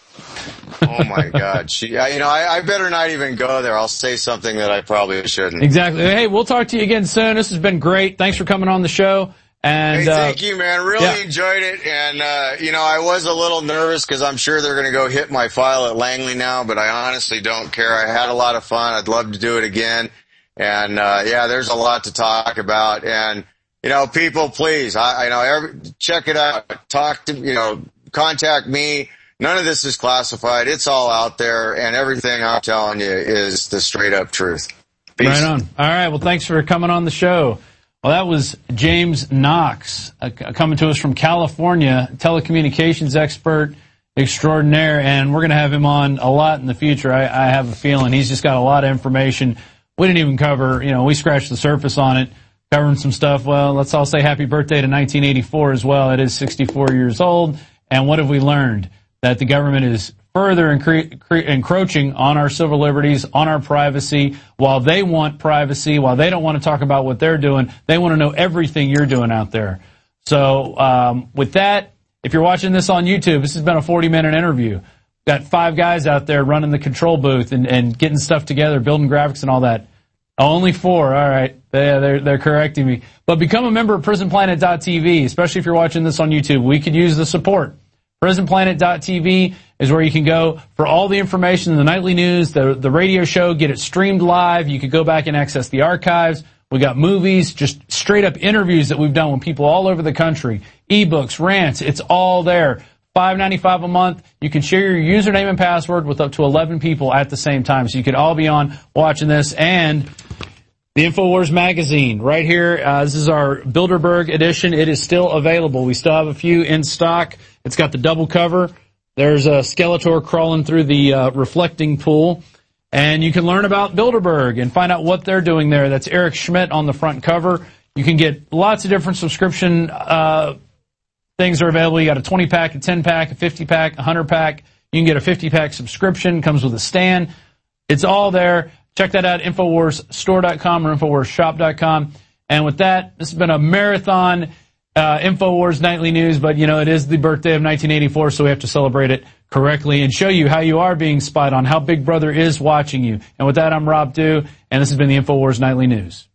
Oh. Oh my God. She, I, you know, I, I better not even go there. I'll say something that I probably shouldn't. Exactly. Hey, we'll talk to you again soon. This has been great. Thanks for coming on the show. And, hey, thank uh, you, man. Really yeah. enjoyed it. And, uh, you know, I was a little nervous because I'm sure they're going to go hit my file at Langley now, but I honestly don't care. I had a lot of fun. I'd love to do it again. And, uh, yeah, there's a lot to talk about. And, you know, people, please, I, I know, every, check it out. Talk to, you know, contact me. None of this is classified. It's all out there. And everything I'm telling you is the straight up truth. Peace. Right on. All right. Well, thanks for coming on the show. Well, that was James Knox, uh, coming to us from California, telecommunications expert extraordinaire, and we're going to have him on a lot in the future. I, I have a feeling he's just got a lot of information. We didn't even cover, you know, we scratched the surface on it, covering some stuff. Well, let's all say happy birthday to nineteen eighty-four as well. It is sixty-four years old. And what have we learned? That the government is further encre- cre- encroaching on our civil liberties, on our privacy. While they want privacy, while they don't want to talk about what they're doing, they want to know everything you're doing out there. So um, with that, if you're watching this on YouTube, this has been a forty-minute interview. Got five guys out there running the control booth and, and getting stuff together, building graphics and all that. Only four. All right. They, they're, they're correcting me. But become a member of prison planet dot t v, especially if you're watching this on YouTube. We could use the support. prison planet dot t v is where you can go for all the information, the nightly news, the, the radio show, get it streamed live. You could go back and access the archives. We got movies, just straight up interviews that we've done with people all over the country. Ebooks, rants, it's all there. five ninety-five a month. You can share your username and password with up to eleven people at the same time. So you could all be on watching this. And the InfoWars magazine right here. Uh, this is our Bilderberg edition. It is still available. We still have a few in stock. It's got the double cover. There's a Skeletor crawling through the uh, reflecting pool. And you can learn about Bilderberg and find out what they're doing there. That's Eric Schmidt on the front cover. You can get lots of different subscription uh things are available. You got a twenty pack, a ten pack, a fifty pack, a one hundred pack. You can get a fifty pack subscription. Comes with a stand. It's all there. Check that out, Infowars Store dot com or Infowars Shop dot com. And with that, this has been a marathon uh, Infowars Nightly News, but, you know, it is the birthday of nineteen eighty-four, so we have to celebrate it correctly and show you how you are being spied on, how Big Brother is watching you. And with that, I'm Rob Dew, and this has been the Infowars Nightly News.